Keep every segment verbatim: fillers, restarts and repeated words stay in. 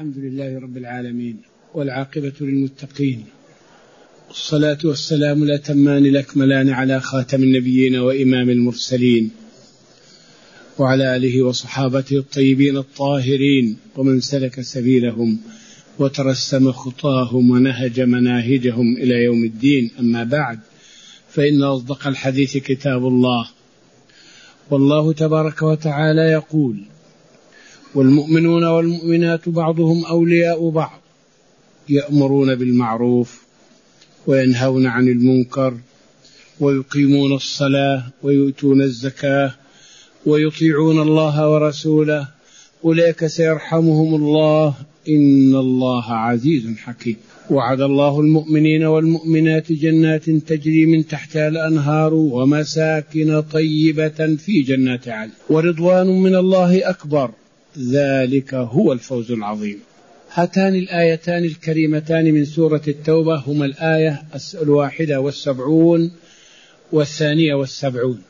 الحمد لله رب العالمين والعاقبة للمتقين، والصلاة والسلام الأتمان الأكملان على خاتم النبيين وإمام المرسلين وعلى آله وصحابته الطيبين الطاهرين ومن سلك سبيلهم وترسم خطاهم ونهج مناهجهم إلى يوم الدين. أما بعد، فإن أصدق الحديث كتاب الله، والله تبارك وتعالى يقول: والمؤمنون والمؤمنات بعضهم أولياء بعض يأمرون بالمعروف وينهون عن المنكر ويقيمون الصلاة ويؤتون الزكاة ويطيعون الله ورسوله أولئك سيرحمهم الله إن الله عزيز حكيم. وعد الله المؤمنين والمؤمنات جنات تجري من تحتها الأنهار ومساكن طيبة في جنات عدن ورضوان من الله أكبر ذلك هو الفوز العظيم. هاتان الآيتان الكريمتان من سورة التوبة هما الآية الواحدة والسبعون والثانية والسبعون،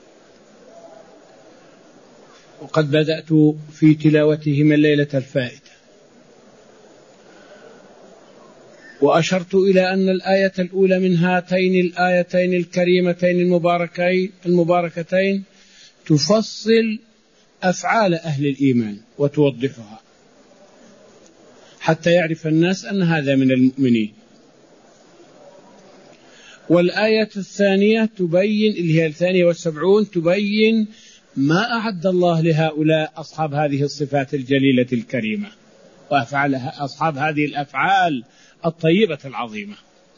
وقد بدأت في تلاوتهما الليلة الفائتة، وأشرت إلى أن الآية الأولى من هاتين الآيتين الكريمتين المباركين المباركتين تفصل أفعال أهل الإيمان وتوضحها حتى يعرف الناس أن هذا من المؤمنين. والآية الثانية تبين، اللي هي الثانية والسبعون، تبين ما أعد الله لهؤلاء أصحاب هذه الصفات الجليلة الكريمة وأفعال أصحاب هذه الأفعال الطيبة العظيمة،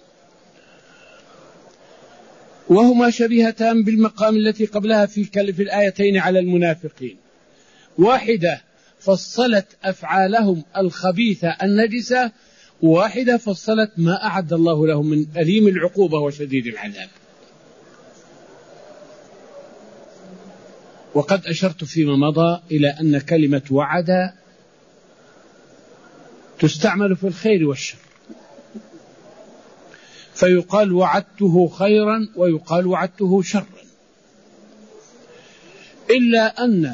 وهما شبيهتان بالمقام التي قبلها في في الآيتين على المنافقين. واحدة فصلت أفعالهم الخبيثة النجسة، وواحدة فصلت ما أعد الله لهم من أليم العقوبة وشديد العذاب. وقد أشرت فيما مضى إلى أن كلمة وعد تستعمل في الخير والشر، فيقال وعدته خيرا ويقال وعدته شرا، إلا أن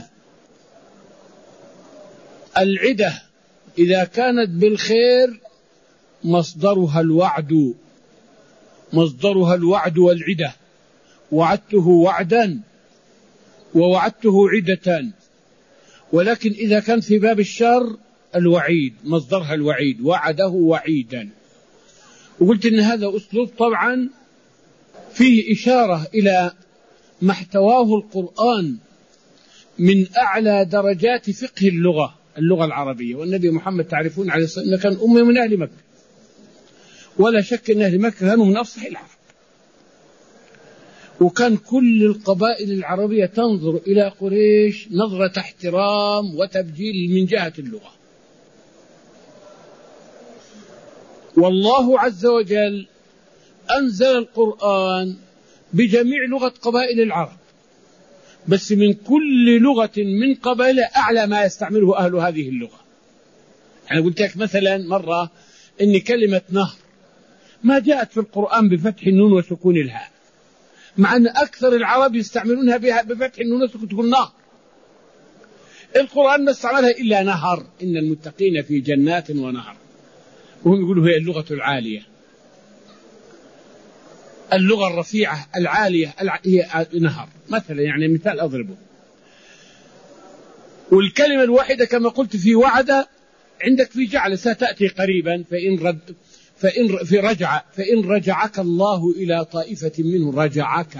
العدة إذا كانت بالخير مصدرها الوعد مصدرها الوعد والعدة، وعدته وعدا ووعدته عدة. ولكن إذا كان في باب الشر الوعيد مصدرها الوعيد، وعده وعيدا. وقلت إن هذا أسلوب طبعا فيه إشارة إلى ما احتواه القرآن من أعلى درجات فقه اللغة اللغة العربية. والنبي محمد تعرفون عليه الصلاة والسلام كان أمه من أهل مكة، ولا شك أن أهل مكة كانوا من أفصح العرب، وكان كل القبائل العربية تنظر إلى قريش نظرة احترام وتبجيل من جهة اللغة. والله عز وجل أنزل القرآن بجميع لغة قبائل العرب، بس من كل لغة من قبائل أعلى ما يستعمله أهل هذه اللغة. أنا قلت لك مثلا مرة إن كلمة نهر ما جاءت في القرآن بفتح النون وسكون الهاء، مع أن أكثر العرب يستعملونها بها بفتح النون وسكون تقول نهر. القرآن ما استعملها إلا نهر، إن المتقين في جنات ونهر، وهم يقولوا هي اللغة العالية، اللغة الرفيعة العالية هي نهر مثلا، يعني مثال أضربه. والكلمة الواحدة كما قلت في وعد عندك في جعل ستأتي قريبا، فإن رد فإن في رجع فإن رجعك الله إلى طائفة منه رجعك.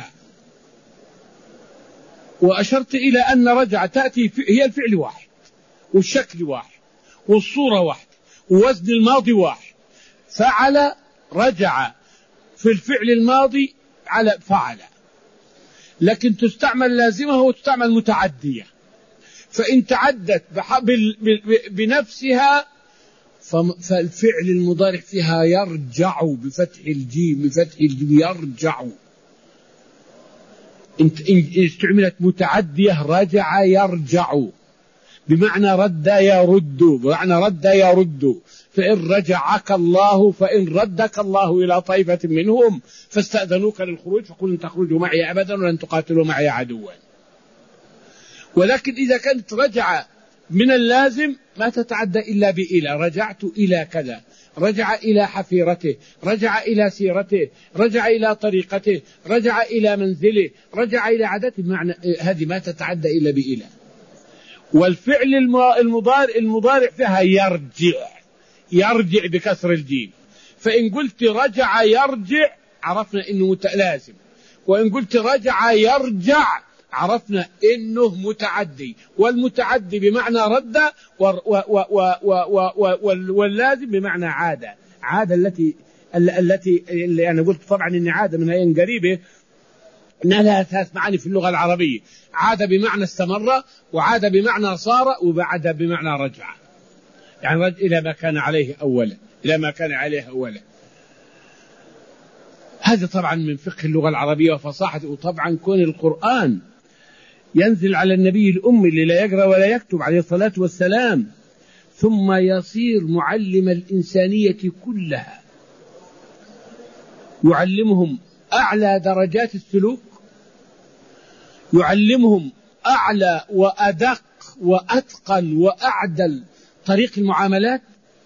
وأشرت إلى أن رجع تأتي هي الفعل واحد والشكل واحد والصورة واحد ووزن الماضي واحد. فعل رجع في الفعل الماضي على فعل، لكن تستعمل لازمة وتستعمل متعدية. فإن تعدت بنفسها فالفعل المضارع فيها يرجع بفتح الجيم بفتح الجيم يرجع. إن استعملت متعدية رجع يرجع بمعنى رد يرد، بمعنى رد يرد. فإن رجعك الله فإن ردك الله إلى طائفة منهم فاستأذنوك للخروج فقل لن تخرجوا معي أبدا ولن تقاتلوا معي عدوا. ولكن إذا كانت رجع من اللازم ما تتعدى إلا بإلى. رجعت إلى كذا، رجع إلى حفيرته، رجع إلى سيرته، رجع إلى طريقته، رجع إلى منزله، رجع إلى عادته. معنى هذه ما تتعدى إلا بإلى. والفعل المضارع المضارع فيها يرجع، يرجع بكسر الجيم. فإن قلت رجع يرجع عرفنا إنه متلازم، وإن قلت رجع يرجع عرفنا إنه متعدي. والمتعدي بمعنى رد، واللازم بمعنى عادة. عادة التي التي اللي أنا قلت طبعا إن عادة من هي قريبة إنها لها ثلاث معاني في اللغة العربية: عادة بمعنى استمر، وعادة بمعنى صار، وبعد بمعنى رجع. يعني رجع إلى ما كان عليه أولا، إلى ما كان عليه أولا. هذا طبعا من فقه اللغة العربية وفصاحته. وطبعا كون القرآن ينزل على النبي الأمي اللي لا يقرأ ولا يكتب عليه الصلاة والسلام، ثم يصير معلم الإنسانية كلها، يعلمهم أعلى درجات السلوك، يعلمهم أعلى وأدق وأتقن وأعدل طريق المعاملات،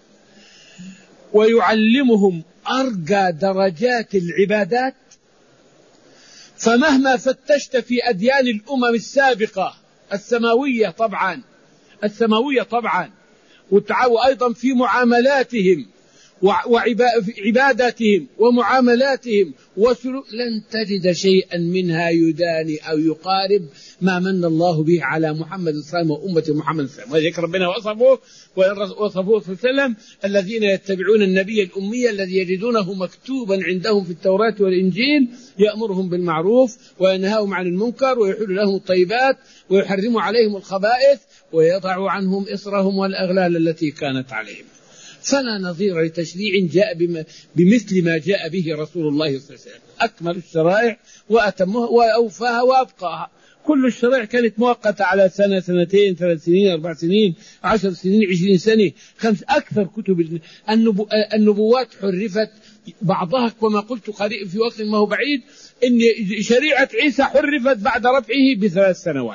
ويعلمهم أرقى درجات العبادات. فمهما فتشت في أديان الأمم السابقة السماوية طبعا السماوية طبعا وتعاو أيضا في معاملاتهم وعباداتهم ومعاملاتهم وسلوك، لن تجد شيئا منها يداني أو يقارب ما من الله به على محمد صلى الله عليه وسلم وأمة محمد صلى الله عليه وسلم. وذلك ربنا وصفه وصفه صلى الله عليه وسلم: الذين يتبعون النبي الأمي الذي يجدونه مكتوبا عندهم في التوراة والإنجيل يأمرهم بالمعروف وينهاهم عن المنكر ويحل لهم الطيبات ويحرم عليهم الخبائث ويضع عنهم إصرهم والأغلال التي كانت عليهم. فلا نظير لتشريع جاء بمثل ما جاء به رسول الله صلى الله عليه وسلم. أكمل الشرائع وأتمها وأوفاها وأبقاها. كل الشرائع كانت مؤقتة على سنة، سنتين، ثلاث سنين، أربع سنين، عشر سنين، عشرين سنة، خمس. أكثر كتب النبو... النبوات حرفت بعضها كما قلت قريب في وقت ما هو بعيد، إن شريعة عيسى حرفت بعد رفعه بثلاث سنوات.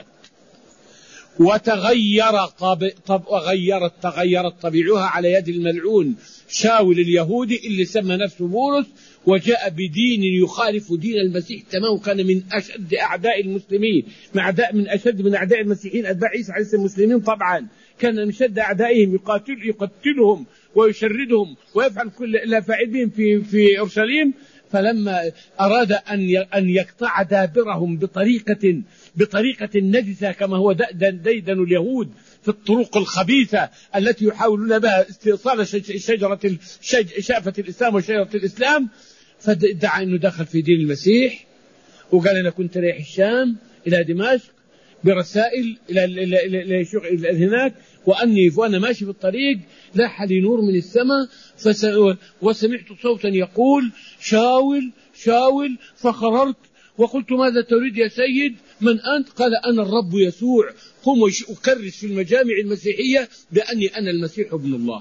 وتغير طب... طب... وغيرت تغيرت طبيعها على يد الملعون شاول اليهودي اللي سمى نفسه بولس، وجاء بدين يخالف دين المسيح تماما. كان من أشد أعداء المسلمين، من أعداء من أشد من أعداء المسيحيين أتباع عيسى عليه السلام المسلمين طبعا. كان من أشد أعدائهم، يقاتل يقتلهم ويشردهم ويفعل كل لا فاعل بهم في في أورشليم. فلما أراد أن أن يقطع دابرهم بطريقة بطريقة نجسة كما هو ديدن اليهود في الطرق الخبيثة التي يحاولون بها استئصال شجرة شافة الإسلام وشجرة الإسلام، فادعى أنه دخل في دين المسيح، وقال أنا كنت رايح الشام إلى دمشق برسائل إلى إلى هناك، وأني وأنا ماشي في الطريق لاح لي نور من السماء وسمعت صوتا يقول: شاول شاول. فخررت وقلت: ماذا تريد يا سيد؟ من أنت؟ قال: أنا الرب يسوع، قم وكرس في المجامع المسيحية بأني أنا المسيح ابن الله.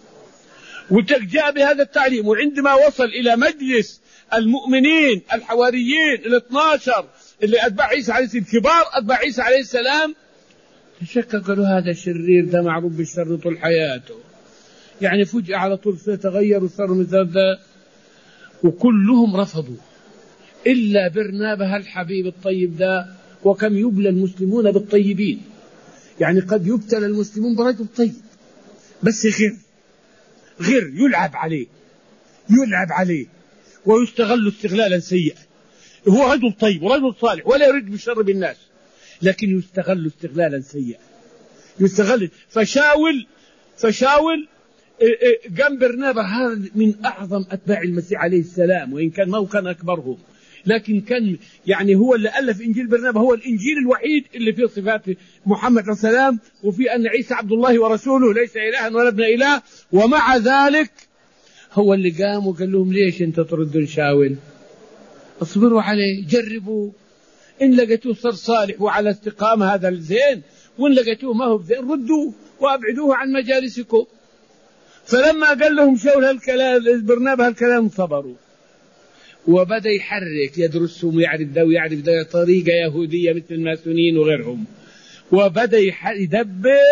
وجاء بهذا التعليم. وعندما وصل إلى مجلس المؤمنين الحواريين الاثنى عشر اللي أتباع عيسى عليه السلام، كبار أتباع عيسى عليه السلام، تشكك قالوا هذا شرير، ده معروف بالشر طول حياته، يعني فجأة على طول سيتغير وصار مثل ذا. وكلهم رفضوا إلا برنابه الحبيب الطيب ذا. وكم يبلى المسلمون بالطيبين، يعني قد يبتلى المسلمون برجل طيب بس غير غير يلعب عليه يلعب عليه ويستغل استغلالا سيئا. هو رجل طيب ورجل صالح ولا يريد بالشر بالناس، لكن يستغل استغلالا سيئا يستغل. فشاول فشاول قام برنابه هذا من أعظم أتباع المسيح عليه السلام، وإن كان ما هو كان أكبرهم، لكن كان يعني هو اللي ألف إنجيل برنابه. هو الإنجيل الوحيد اللي فيه صفات محمد عليه السلام، وفي أن عيسى عبد الله ورسوله ليس إلها ولا ابن إله. ومع ذلك هو اللي قام وقال لهم: ليش أنت تردون شاول؟ اصبروا عليه، جربوا، إن لقيتوه صار صالح وعلى استقامة هذا الزين، وإن لقيتوه ما هو زين ردوه وأبعدوه عن مجالسكم. فلما قال لهم شاول هالكلام برنابه هالكلام صبروا، وبدأ يحرك يدرسهم ويعرف ده ويعرف ده طريقة يهودية مثل الماسونين وغيرهم، وبدأ يدبر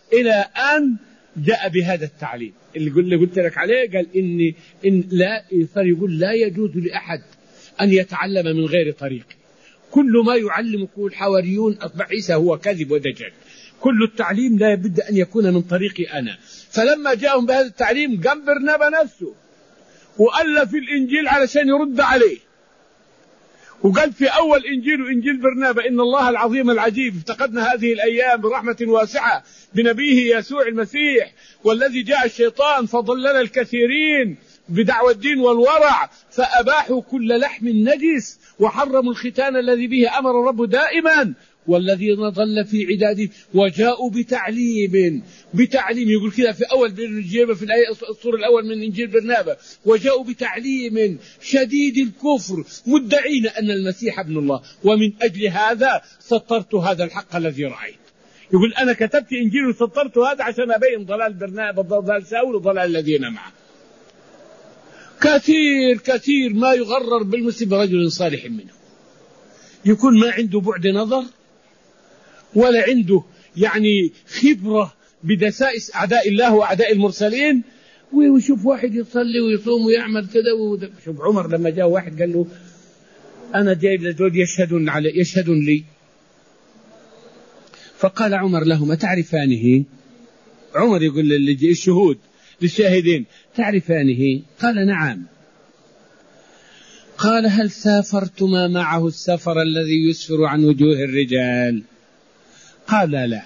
إلى أن جاء بهذا التعليم اللي قلت لك عليه. قال إن إن لا يقول لا يجوز لأحد أن يتعلم من غير طريق. كل ما يعلمكم الحواريون أتباع عيسى هو كذب ودجل. كل التعليم لا بد أن يكون من طريقي أنا. فلما جاءهم بهذا التعليم قام برنابا نفسه وألف الإنجيل علشان يرد عليه، وقال في أول إنجيل وإنجيل برنابا إن الله العظيم العجيب افتقدنا هذه الأيام برحمة واسعة بنبيه يسوع المسيح، والذي جاء الشيطان فضلل الكثيرين بدعوى الدين والورع فأباحوا كل لحم نجس وحرموا الختان الذي به أمر الرب دائما، والذين ضل في عداده وجاءوا بتعليم بتعليم يقول كذا في أول بالإنجيل في الآية السورة الأول من إنجيل برنابا، وجاءوا بتعليم شديد الكفر مدعين أن المسيح ابن الله، ومن أجل هذا سطرت هذا الحق الذي رأيت. يقول أنا كتبت إنجيل وسطرت هذا عشان أبين ضلال برنابا ضلال ساول وضلال الذين معه. كثير كثير ما يغرر بالمسلم برجل صالح منه، يكون ما عنده بعد نظر ولا عنده يعني خبرة بدسائس أعداء الله وأعداء المرسلين، ويشوف واحد يصلي ويصوم ويعمل كذا. شوف عمر لما جاء واحد قال له أنا جايب لدول يشهدون علي يشهدون لي، فقال عمر لهم أتعرفانه؟ عمر يقول للشهود للشاهدين تعرفانه؟ قال نعم. قال هل سافرتما معه السفر الذي يسفر عن وجوه الرجال؟ قال لا.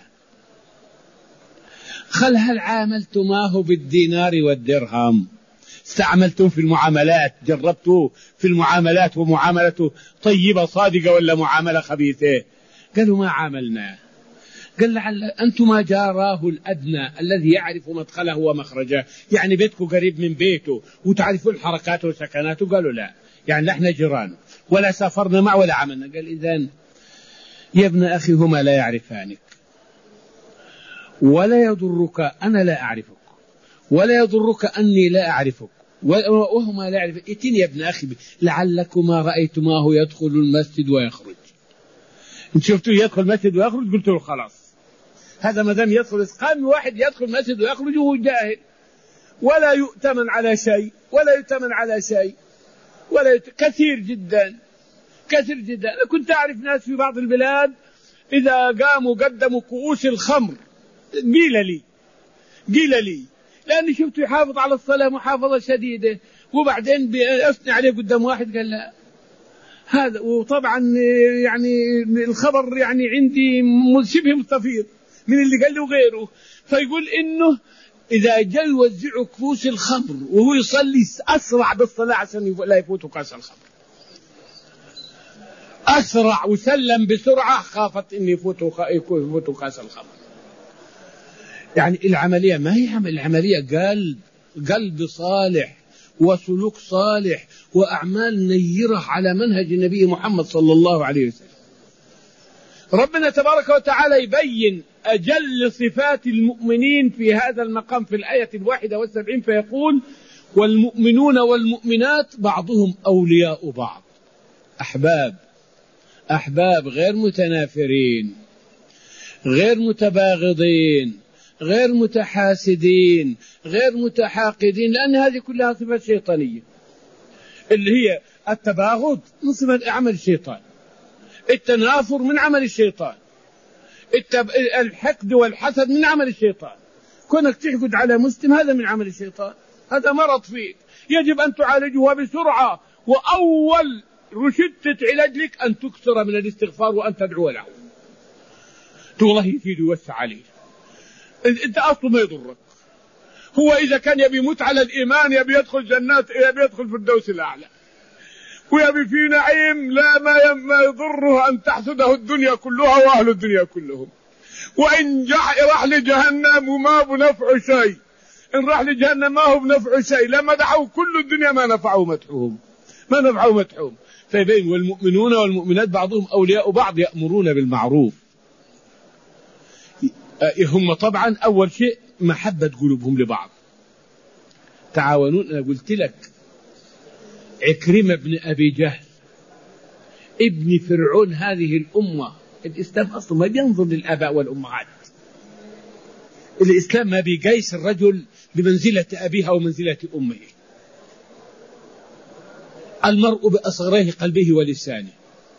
قال هل عاملتماه بالدينار والدرهم؟ استعملتم في المعاملات، جربتوا في المعاملات ومعاملته طيبة صادقة ولا معاملة خبيثة؟ قالوا ما عاملناه. قال لعل أنتما جاراه الأدنى الذي يعرف مدخله ومخرجه، يعني بيتكم قريب من بيته وتعرفون حركاته وسكناته؟ قالوا لا، يعني نحن جيرانه ولا سافرنا معه ولا عملنا. قال إذن يا ابن أخي هما لا يعرفانك ولا يضرك أنا لا أعرفك ولا يضرك أني لا أعرفك وهما لا يعرفك. ائتني يا ابن أخي لعلكما رأيتماه يدخل المسجد ويخرج. انت شفتوه يدخل المسجد ويخرج؟ قلت له خلاص هذا ما دام يدخل قام واحد يدخل المسجد ويخرج وهو جاهل ولا يؤتمن على شيء ولا يؤتمن على شيء ولا يت... كثير جدا كثير جدا. أنا كنت أعرف ناس في بعض البلاد إذا قاموا قدموا كؤوس الخمر قيل لي قيل لي لأني شفته يحافظ على الصلاة محافظة شديدة، وبعدين أثني عليه قدام واحد قال لا هذا. وطبعا يعني الخبر يعني عندي شبه مستفيض من اللي قال له غيره، فيقول إنه إذا جاء يوزعوا كؤوس الخمر وهو يصلي أسرع بالصلاة عشان لا يفوتوا كأس الخمر، أسرع وسلم بسرعة خافت إن يفوتوا يفوتوا كأس الخمر. يعني العملية ما هي عمل، العملية قلب قلب صالح وسلوك صالح وأعمال نيرة على منهج النبي محمد صلى الله عليه وسلم. ربنا تبارك وتعالى يبين أجل صفات المؤمنين في هذا المقام في الآية الواحدة والسبعين فيقول والمؤمنون والمؤمنات بعضهم أولياء بعض أحباب أحباب غير متنافرين غير متباغضين غير متحاسدين غير متحاقدين، لأن هذه كلها صفات شيطانية، اللي هي التباغض من صفات عمل الشيطان، التنافر من عمل الشيطان، التب... الحقد والحسد من عمل الشيطان، كونك تحقد على مسلم هذا من عمل الشيطان، هذا مرض فيك يجب أن تعالجه بسرعة. وأول رشدة علاج لك أن تكثر من الاستغفار وأن تدعو له، تقول الله يزيد ويوسع عليه. أنت أصله ما يضرك، هو إذا كان يبي يموت على الإيمان يبي يدخل جنات يبي يدخل في الدوس الأعلى ويبي في نعيم لا ما ما يضره أن تحسده الدنيا كلها وأهل الدنيا كلهم، وإن راح لجهنم وما بنفع شيء، إن راح لجهنم ما هو بنفع شيء، لما دعوا كل الدنيا ما نفعوا مدحوهم ما نفعوا مدحوهم. فيبين والمؤمنون والمؤمنات بعضهم أولياء بعض يأمرون بالمعروف. هم طبعا أول شيء محبة قلوبهم لبعض، تعاونون. أنا قلت لك عكرمة بن أبي جهل ابن فرعون هذه الأمة، الإسلام أصلا ما بينظر للآباء والأمهات، الإسلام ما بيقيس الرجل بمنزلة أبيها ومنزلة أمه. المرء بأصغريه قلبه ولسانه.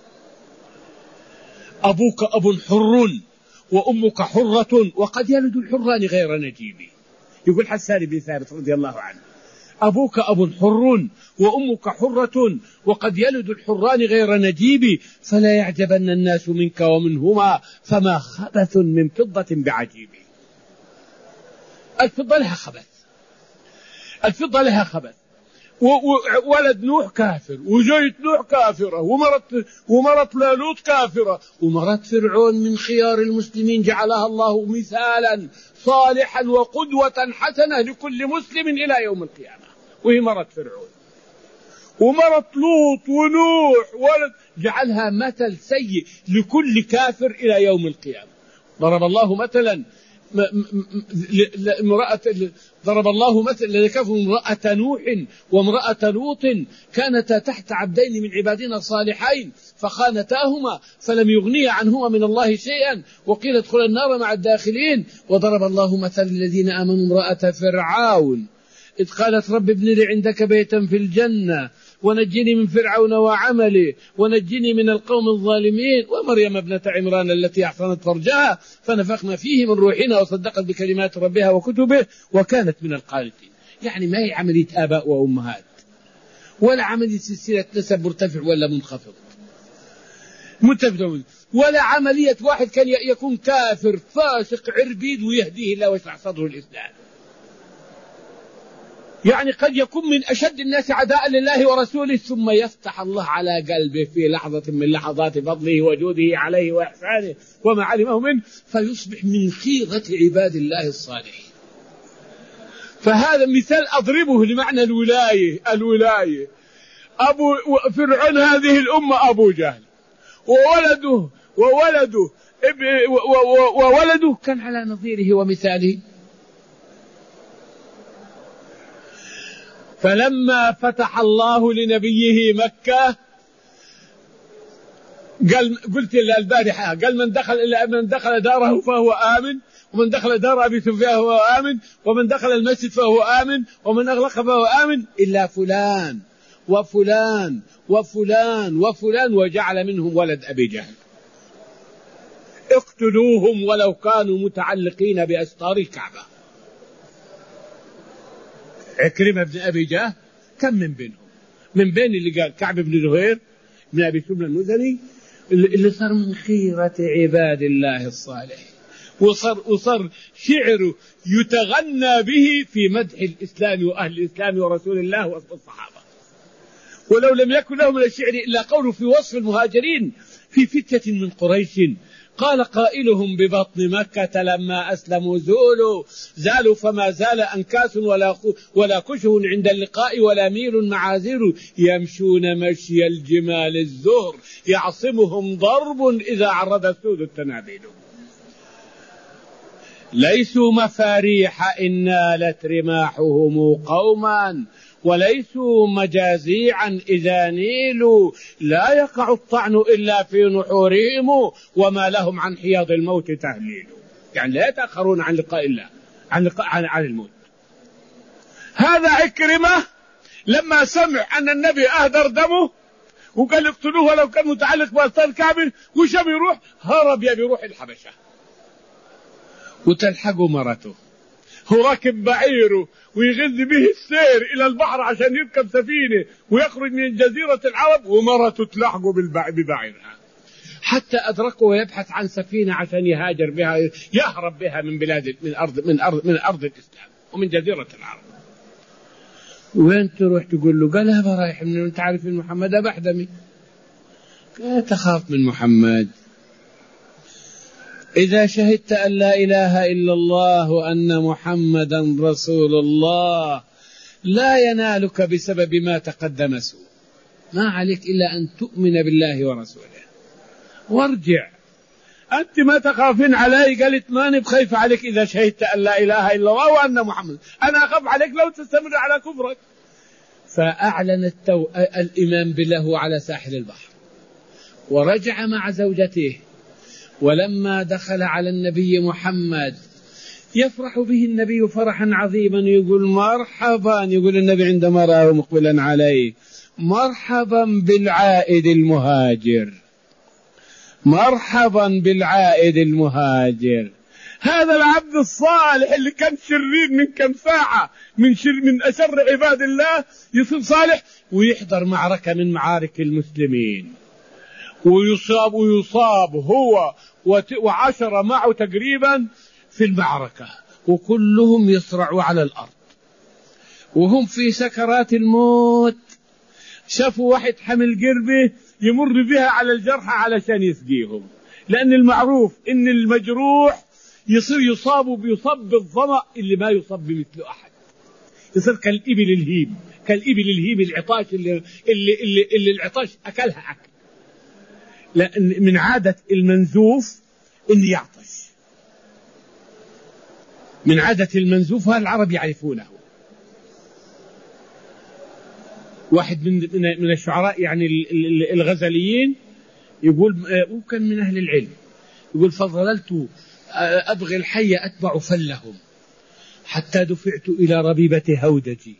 أبوك أب حر وأمك حرة وقد يلد الحران غير نجيب. يقول حسان بن ثابت رضي الله عنه: أبوك أب حر وأمك حرة وقد يلد الحران غير نجيب، فلا يعجبن الناس منك ومنهما، فما خبث من فضة بعجيب. الفضة لها خبث، الفضة لها خبث. وولد نوح كافر، وزوجة نوح كافرة، ومرت ومرت لوط كافرة، ومرت فرعون من خيار المسلمين جعلها الله مثالا صالحا وقدوة حسنة لكل مسلم إلى يوم القيامة، وهي مرت فرعون. ومرت لوط ونوح ولد جعلها مثل سيء لكل كافر إلى يوم القيامة. ضرب الله مثلا امرأة ضرب الله مثل لكفر امرأة نوح وامرأة لوط كانتا تحت عبدين من عبادنا صالحين فخانتاهما فلم يغنيا عنهما من الله شيئا وقيل ادخلا النار مع الداخلين. وضرب الله مثل الذين آمنوا امرأة فرعون إذ قالت رب ابن لي عندك بيتا في الجنة ونجني من فرعون وعمله ونجني من القوم الظالمين. ومريم ابنة عمران التي أحصنت فرجها فنفخنا فيه من روحنا وصدقت بكلمات ربها وكتبه وكانت من القانتين. يعني ما هي عملية آباء وأمهات ولا عملية سلسلة نسب مرتفع ولا منخفض متفق، ولا عملية واحد كان يكون كافر فاسق عربيد ويهديه الله ويشرح صدره الإسلام. يعني قد يكون من أشد الناس عداء لله ورسوله ثم يفتح الله على قلبه في لحظة من لحظات فضله وجوده عليه وإحسانه وما علمه منه فيصبح من خيرة عباد الله الصالحين. فهذا مثال أضربه لمعنى الولاية. الولاية أبو فرعون هذه الأمة أبو جهل وولده وولده وولده كان على نظيره ومثاله. فلما فتح الله لنبيه مكة قال قلت البارحة قال من دخل إلا من دخل داره فهو آمن ومن دخل دار أبي سفيان فهو آمن ومن دخل المسجد فهو آمن ومن أغلق فهو آمن إلا فلان وفلان وفلان وفلان وجعل منهم ولد أبي جهل. اقتلوهم ولو كانوا متعلقين بأستار الكعبة. عكرمة بن أبي جهل كم من بينهم؟ من بين اللي قال كعب بن زهير بن أبي سلمى المزني اللي صار من خيرة عباد الله الصالح وصار, وصار شعره يتغنى به في مدح الإسلام وأهل الإسلام ورسول الله والصحابة. ولو لم يكن له من الشعر إلا قوله في وصف المهاجرين في فتية من قريش قال قائلهم ببطن مكة لما أسلموا زولوا زالوا فما زال أنكاس ولا ولا كشه عند اللقاء ولا ميل معازير يمشون مشي الجمال الزهر يعصمهم ضرب إذا عرض السود التنابيل. ليسوا مفاريح إن نالت رماحهم قوما وليسوا مجازيعا إذا نيلوا لا يقع الطعن إلا في نحورهم وما لهم عن حياض الموت تهليل. يعني لا يتأخرون عن لقاء الله عن, لقاء عن, عن الموت. هذا عكرمة لما سمع أن النبي أهدر دمه وقال اقتلوه ولو كان متعلق بأستار الكعبة وشم يروح هرب يبي يروح الحبشة وتلحقه مرته هو راكب بعيره ويغذ به السير إلى البحر عشان يركب سفينة ويخرج من جزيرة العرب ومرته تلحقه ببعيرها حتى أدركه ويبحث عن سفينة عشان يهاجر بها يهرب بها من بلاد من أرض من أرض من أرض الإسلام ومن جزيرة العرب. وين تروح تقول له؟ قال هذا رايح من أنت عارف إن محمد بحدمي. لا تخاف من محمد. إذا شهدت أن لا إله إلا الله وأن محمدا رسول الله لا ينالك بسبب ما تقدم سوء. ما عليك إلا أن تؤمن بالله ورسوله وارجع. أنت ما تخافين علي؟ قالت ماني بخايف عليك إذا شهدت أن لا إله إلا الله وأن محمد. أنا أخاف عليك لو تستمر على كفرك. فأعلن التو... الإيمان بالله على ساحل البحر ورجع مع زوجته. ولما دخل على النبي محمد يفرح به النبي فرحا عظيما، يقول مرحبا، يقول النبي عندما رآه مقبلا عليه مرحبا بالعائد المهاجر، مرحبا بالعائد المهاجر. هذا العبد الصالح اللي كان شرير من كم ساعة، من شر من أشر عباد الله، يصير صالح ويحضر معركة من معارك المسلمين، ويصاب ويصاب هو وعشرة معه تقريبا في المعركة، وكلهم يصرعوا على الأرض وهم في سكرات الموت. شافوا واحد حمل قربة يمر بها على الجرحى علشان يسقيهم، لأن المعروف إن المجروح يصير يصاب بيصاب بالظمأ اللي ما يصاب بمثله أحد، يصير كالإبل الهيم، كالإبل الهيم العطاش اللي, اللي, اللي, اللي العطاش أكلها أكل، لأن من عادة المنزوف إن يعطش، من عادة المنزوف، العرب يعرفونه. واحد من من الشعراء يعني الغزليين يقول، وكان من أهل العلم، يقول فظللت أبغي الحي أتبع فلهم حتى دفعت إلى ربيبة هودجي،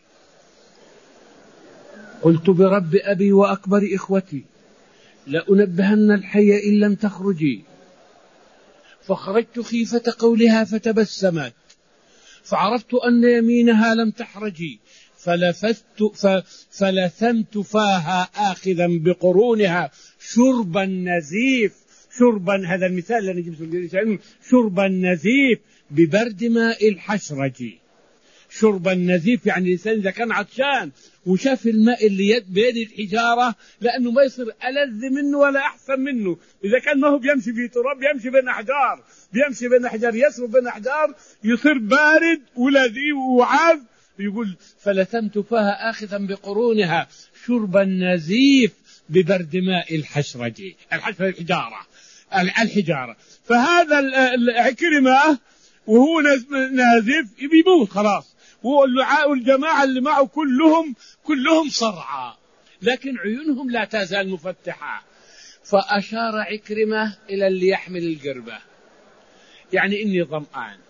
قلت برب أبي وأكبر إخوتي لأنبهن الحي إن لم تخرجي، فخرجت خيفة قولها فتبسمت فعرفت أن يمينها لم تحرجي، فلفت فلثمت فاها آخذا بقرونها شرب النزيف، شربا، هذا المثال اللي نجيب شرب النزيف ببرد ماء الحشرج. شرب النزيف يعني الإنسان إذا كان عطشان وشاف الماء اللي يد بيد الحجارة، لأنه ما يصير ألذ منه ولا أحسن منه. إذا كان ما هو بيمشي في تراب، بيمشي بين أحجار، بيمشي بين أحجار، يسرب بين أحجار، يصير بارد ولذيذ وعاذ. يقول فلثمت فيها آخذا بقرونها شرب النزيف ببرد ماء الحشرج، الحشرج الحجارة، الحجارة. فهذا العكرمة وهو نازف بيموت خلاص، والجماعة اللي معه كلهم كلهم صرعى، لكن عيونهم لا تزال مفتحة. فأشار عكرمة إلى اللي يحمل القربة، يعني إني ظمآن.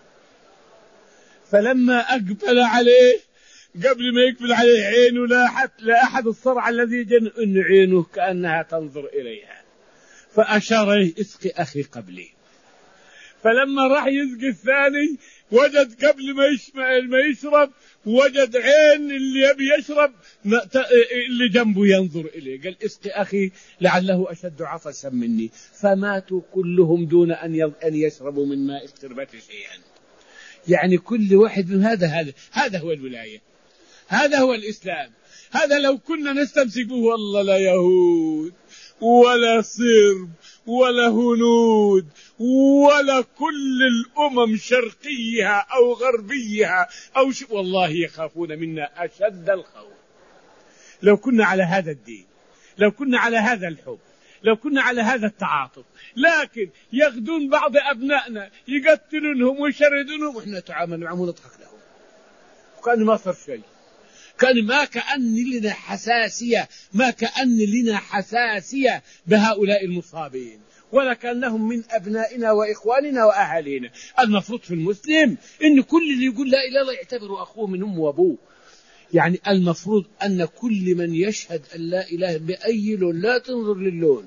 فلما أقبل عليه، قبل ما يقبل عليه عينه لاحت لا أحد الصرع الذي جن، إن عينه كأنها تنظر إليها، فأشار اسقي أخي قبلي. فلما راح يسقي الثاني وجد قبل ما يشرب وجد عين اللي يبي يشرب اللي جنبه ينظر إليه، قال اسقي أخي لعله أشد عطشا مني، فماتوا كلهم دون أن يشربوا من ماء القربة شيئا. يعني كل واحد من هذا هذا هذا هو الولاية، هذا هو الإسلام. هذا لو كنا نستمسك به والله لا يهود ولا صرب ولا هنود ولا كل الأمم شرقيها أو غربيها أو ش... والله يخافون منا أشد الخوف. لو كنا على هذا الدين، لو كنا على هذا الحب، لو كنا على هذا التعاطف، لكن يغدون بعض أبنائنا يقتلونهم ويشردونهم وإحنا نتعامل معهم ونضحك لهم وكأن ما صار شيء، كان ما كأن لنا حساسية، ما كأن لنا حساسية بهؤلاء المصابين، ولا كأنهم من أبنائنا وإخواننا وأهالينا. المفروض في المسلم إن كل اللي يقول لا إله إلا الله يعتبر أخوه من أمه وأبوه. يعني المفروض أن كل من يشهد أن لا إله بأي لون، لا تنظر للون،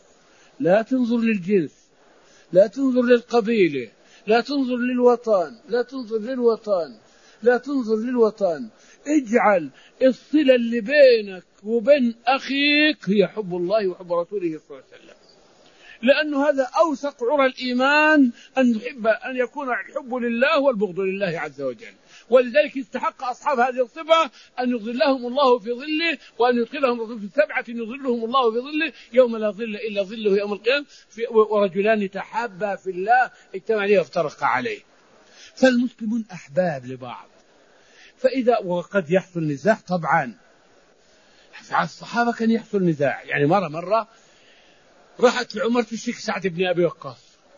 لا تنظر للجنس، لا تنظر للقبيلة، لا تنظر للوطن، لا تنظر للوطن، لا تنظر للوطن. اجعل الصلة اللي بينك وبين أخيك هي حب الله وحب رسوله صلى الله عليه وسلم، لأنه هذا أوثق عرى الإيمان، أن يحب أن يكون الحب لله والبغض لله عز وجل. ولذلك استحق أصحاب هذه الصفة أن يظلهم الله في ظله، وأن يدخلهم في سبعة يظلهم الله في ظله يوم لا ظل إلا ظله يوم القيامة، ورجلان تحابا في الله اجتمع عليه وافترقا عليه. فالمسلمون أحباب لبعض. فإذا وقد يحصل نزاع طبعا، على الصحابة كان يحصل نزاع. يعني مرة مرة راحت لعمر تشتكي سعد بن أبي وقاص،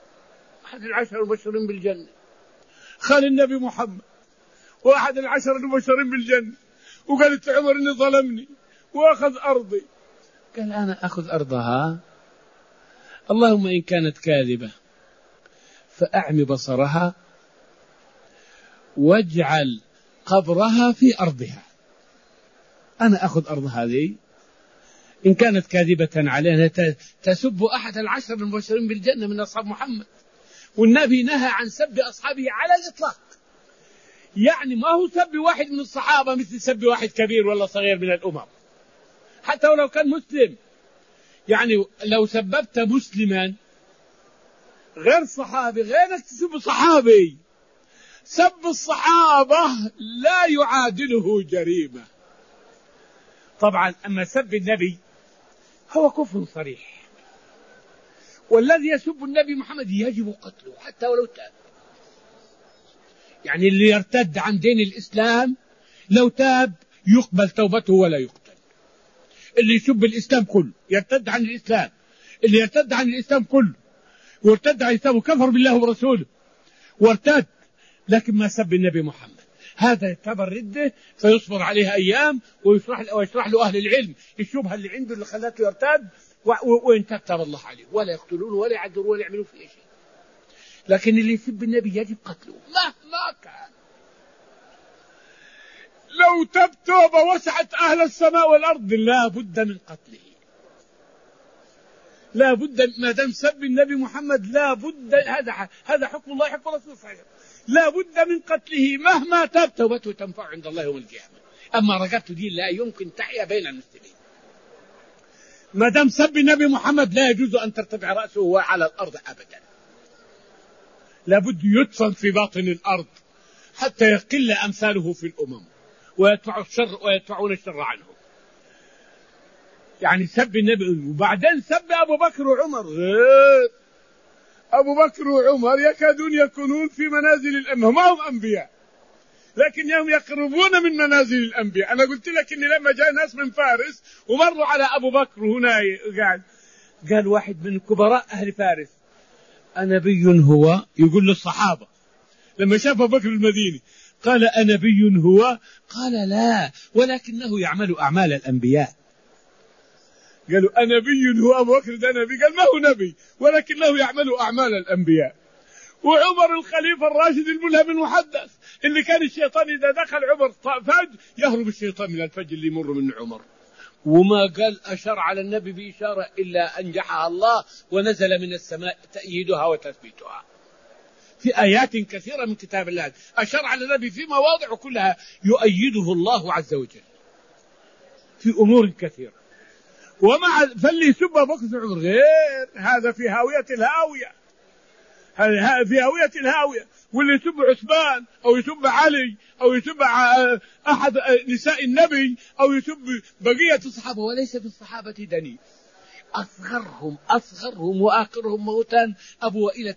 أحد العشر المبشرين بالجنة، خال النبي محمد وأحد العشر المبشرين بالجنة، وقالت لعمر إني ظلمني وأخذ أرضي. قال أنا أخذ أرضها، اللهم إن كانت كاذبة فأعمي بصرها واجعل قبرها في أرضها. أنا أخذ أرض هذه إن كانت كاذبة علينا تسب أحد العشر المبشرين بالجنة من أصحاب محمد، والنبي نهى عن سب أصحابه على الإطلاق. يعني ما هو سب واحد من الصحابة مثل سب واحد كبير ولا صغير من الأمم، حتى ولو كان مسلم. يعني لو سببت مسلما غير صحابي غيرك تسب صحابي، سب الصحابة لا يعادله جريمة. طبعا أما سب النبي هو كفر صريح، والذي يسب النبي محمد يجب قتله حتى ولو تاب. يعني اللي يرتد عن دين الإسلام لو تاب يقبل توبته ولا يقتل. اللي يسب الإسلام كله يرتد عن الإسلام، اللي يرتد عن الإسلام كله وارتد عن الإسلام وكفر بالله ورسوله وارتد، لكن ما سب النبي محمد هذا يعتبر ردة، فيصبر عليها أيام ويشرح, ويشرح له أهل العلم الشبهة اللي عنده اللي خلاته يرتد، وإن تاب الله عليه ولا يقتلون ولا يعذرون ولا يعملون فيه شيء. لكن اللي يسب النبي يجب قتله مهما كان. لو تاب توبة وسعت أهل السماء والأرض لا بد من قتله، لا بد. ما دام سب النبي محمد لا بد، هذا هذا حكم الله حكم رسوله صحيح، لا بد من قتله مهما تاب توبته تنفع عند الله يوم القيامة. أما رقبته دي لا يمكن تحيا بين المسلمين. ما دام سب النبي محمد لا يجوز أن ترتفع رأسه على الأرض أبدا، لا بد يدفن في باطن الأرض حتى يقل أمثاله في الأمم ويدفعوا الشر ويدفعون الشر عنه. يعني سب النبي، وبعدين سب أبو بكر وعمر غير. أبو بكر وعمر يكادون يكونون في منازل الأنبياء، ما هم أنبياء لكنهم يقربون من منازل الأنبياء. أنا قلت لك إن لما جاء ناس من فارس ومروا على أبو بكر هنا قاعد، قال واحد من كبراء أهل فارس أنبي هو؟ يقول للصحابة لما شاف أبو بكر المديني قال أنبي هو؟ قال لا، ولكنه يعمل أعمال الأنبياء. قالوا أنبي هو أبو بكر ده نبي؟ قال ما هو نبي ولكنه يعمل أعمال الأنبياء. وعمر الخليفة الراشد الملهم المحدث اللي كان الشيطان إذا دخل عمر فج يهرب الشيطان من الفج اللي يمر من عمر، وما قال أشار على النبي بإشارة إلا أنجحها الله ونزل من السماء تأييدها وتثبيتها. في آيات كثيرة من كتاب الله أشار على النبي في مواضع كلها يؤيده الله عز وجل في أمور كثيرة. ومع فاللي يسب أبو بكر وعمر غير، هذا في هاوية الهاوية، هذا في هاوية الهاوية. واللي يسب عثمان أو يسب علي أو يسب أحد نساء النبي أو يسب بقية الصحابة وليس بالصحابة دني، أصغرهم أصغرهم وآخرهم موتا أبو وائلة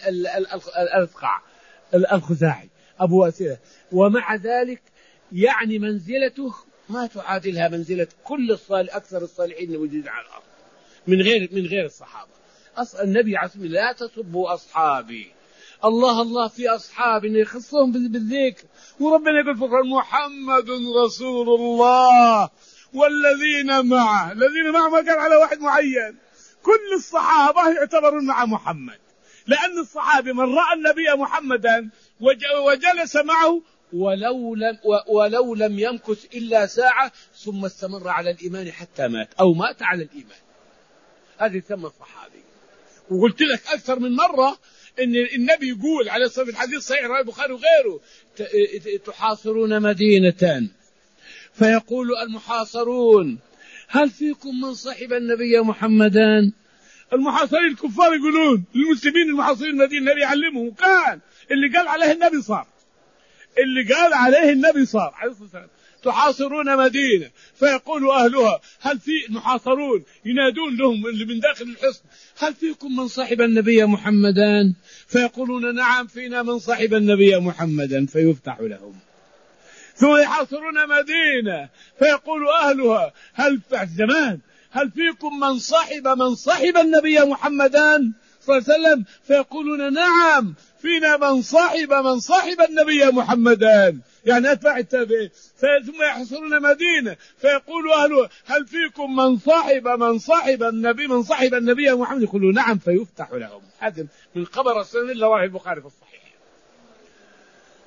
الأذقع الخزاعي أبو وائلة، ومع ذلك يعني منزلته ما تعادلها منزلة كل الصالح أكثر الصالحين الموجودين على الأرض من غير من غير الصحابة. النبي عليه الصلاة والسلام لا تسبوا أصحابي، الله الله في أصحاب يخصهم بالذكر، وربنا يقول في القرآن محمد رسول الله والذين معه. الذين معه ما قال على واحد معين، كل الصحابة يعتبرون مع محمد، لأن الصحابي من رأى النبي محمدا وجلس معه ولو لم, ولو لم يمكث إلا ساعة ثم استمر على الإيمان حتى مات أو مات على الإيمان، هذا يسمى الصحابي. وقلت لك أكثر من مرة إن النبي يقول على صفة الحديث صحيح رواه البخاري وغيره تحاصرون مدينة فيقول المحاصرون هل فيكم من صحب النبي محمدا؟ المحاصرين الكفار يقولون للمسلمين المحاصرين المدينة، النبي يعلمهم كان اللي قال عليه النبي صار، اللي قال عليه النبي صار عليه الصلاة والسلام. تحاصرون مدينة فيقول أهلها هل في المحاصرون ينادون لهم اللي من داخل الحصن هل فيكم من صحب النبي محمدا؟ فيقولون نعم فينا من صحب النبي محمدا فيفتح لهم. ثم يحاصرون مدينة فيقول أهلها هل في زمان هل فيكم من صحب من صحب النبي محمدا صلى الله عليه وسلم؟ فيقولون نعم فينا من صحب من صحب النبي محمدا، يعني أتباع التابعين. ثم يحصرون مدينة فيقول أهله هل فيكم من صحب من صحب النبي من صحب النبي محمد؟ يقولوا نعم فيفتح لهم. هذا من خبر السنة اللي رواه البخاري في الصحيح.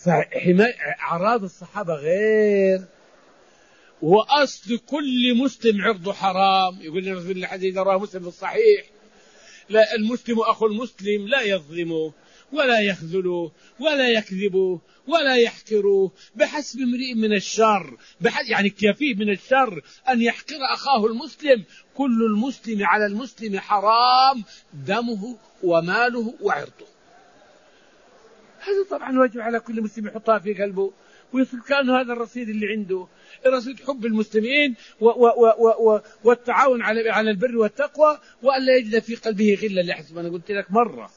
فحماية أعراض الصحابة غير، وأصل كل مسلم عرضه حرام. يقول لنا في الحديث رواه مسلم في الصحيح: لا، المسلم أخو المسلم لا يظلمه ولا يخذله ولا يكذبه ولا يحقره، بحسب امرئ من الشر، يعني كيفيه من الشر أن يحقر أخاه المسلم. كل المسلم على المسلم حرام دمه وماله وعرضه. هذا طبعا واجب على كل مسلم يحطها في قلبه، ويصير كأنه هذا الرصيد اللي عنده، رصيد حب المسلمين و و و و والتعاون على على البر والتقوى، وألا يجد في قلبه غلا لحسب. أنا قلت لك مرة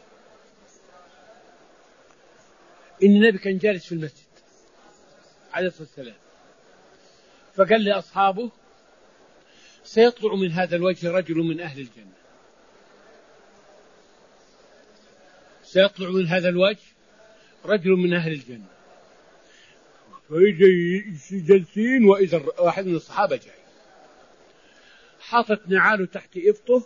إن النبي كان جالس في المسجد عليه الصلاة والسلام، فقال لأصحابه: سيطلع من هذا الوجه رجل من أهل الجنة، سيطلع من هذا الوجه رجل من أهل الجنة. فيجي جالسين، وإذا واحد من الصحابة جاي حاطط نعاله تحت إبطه،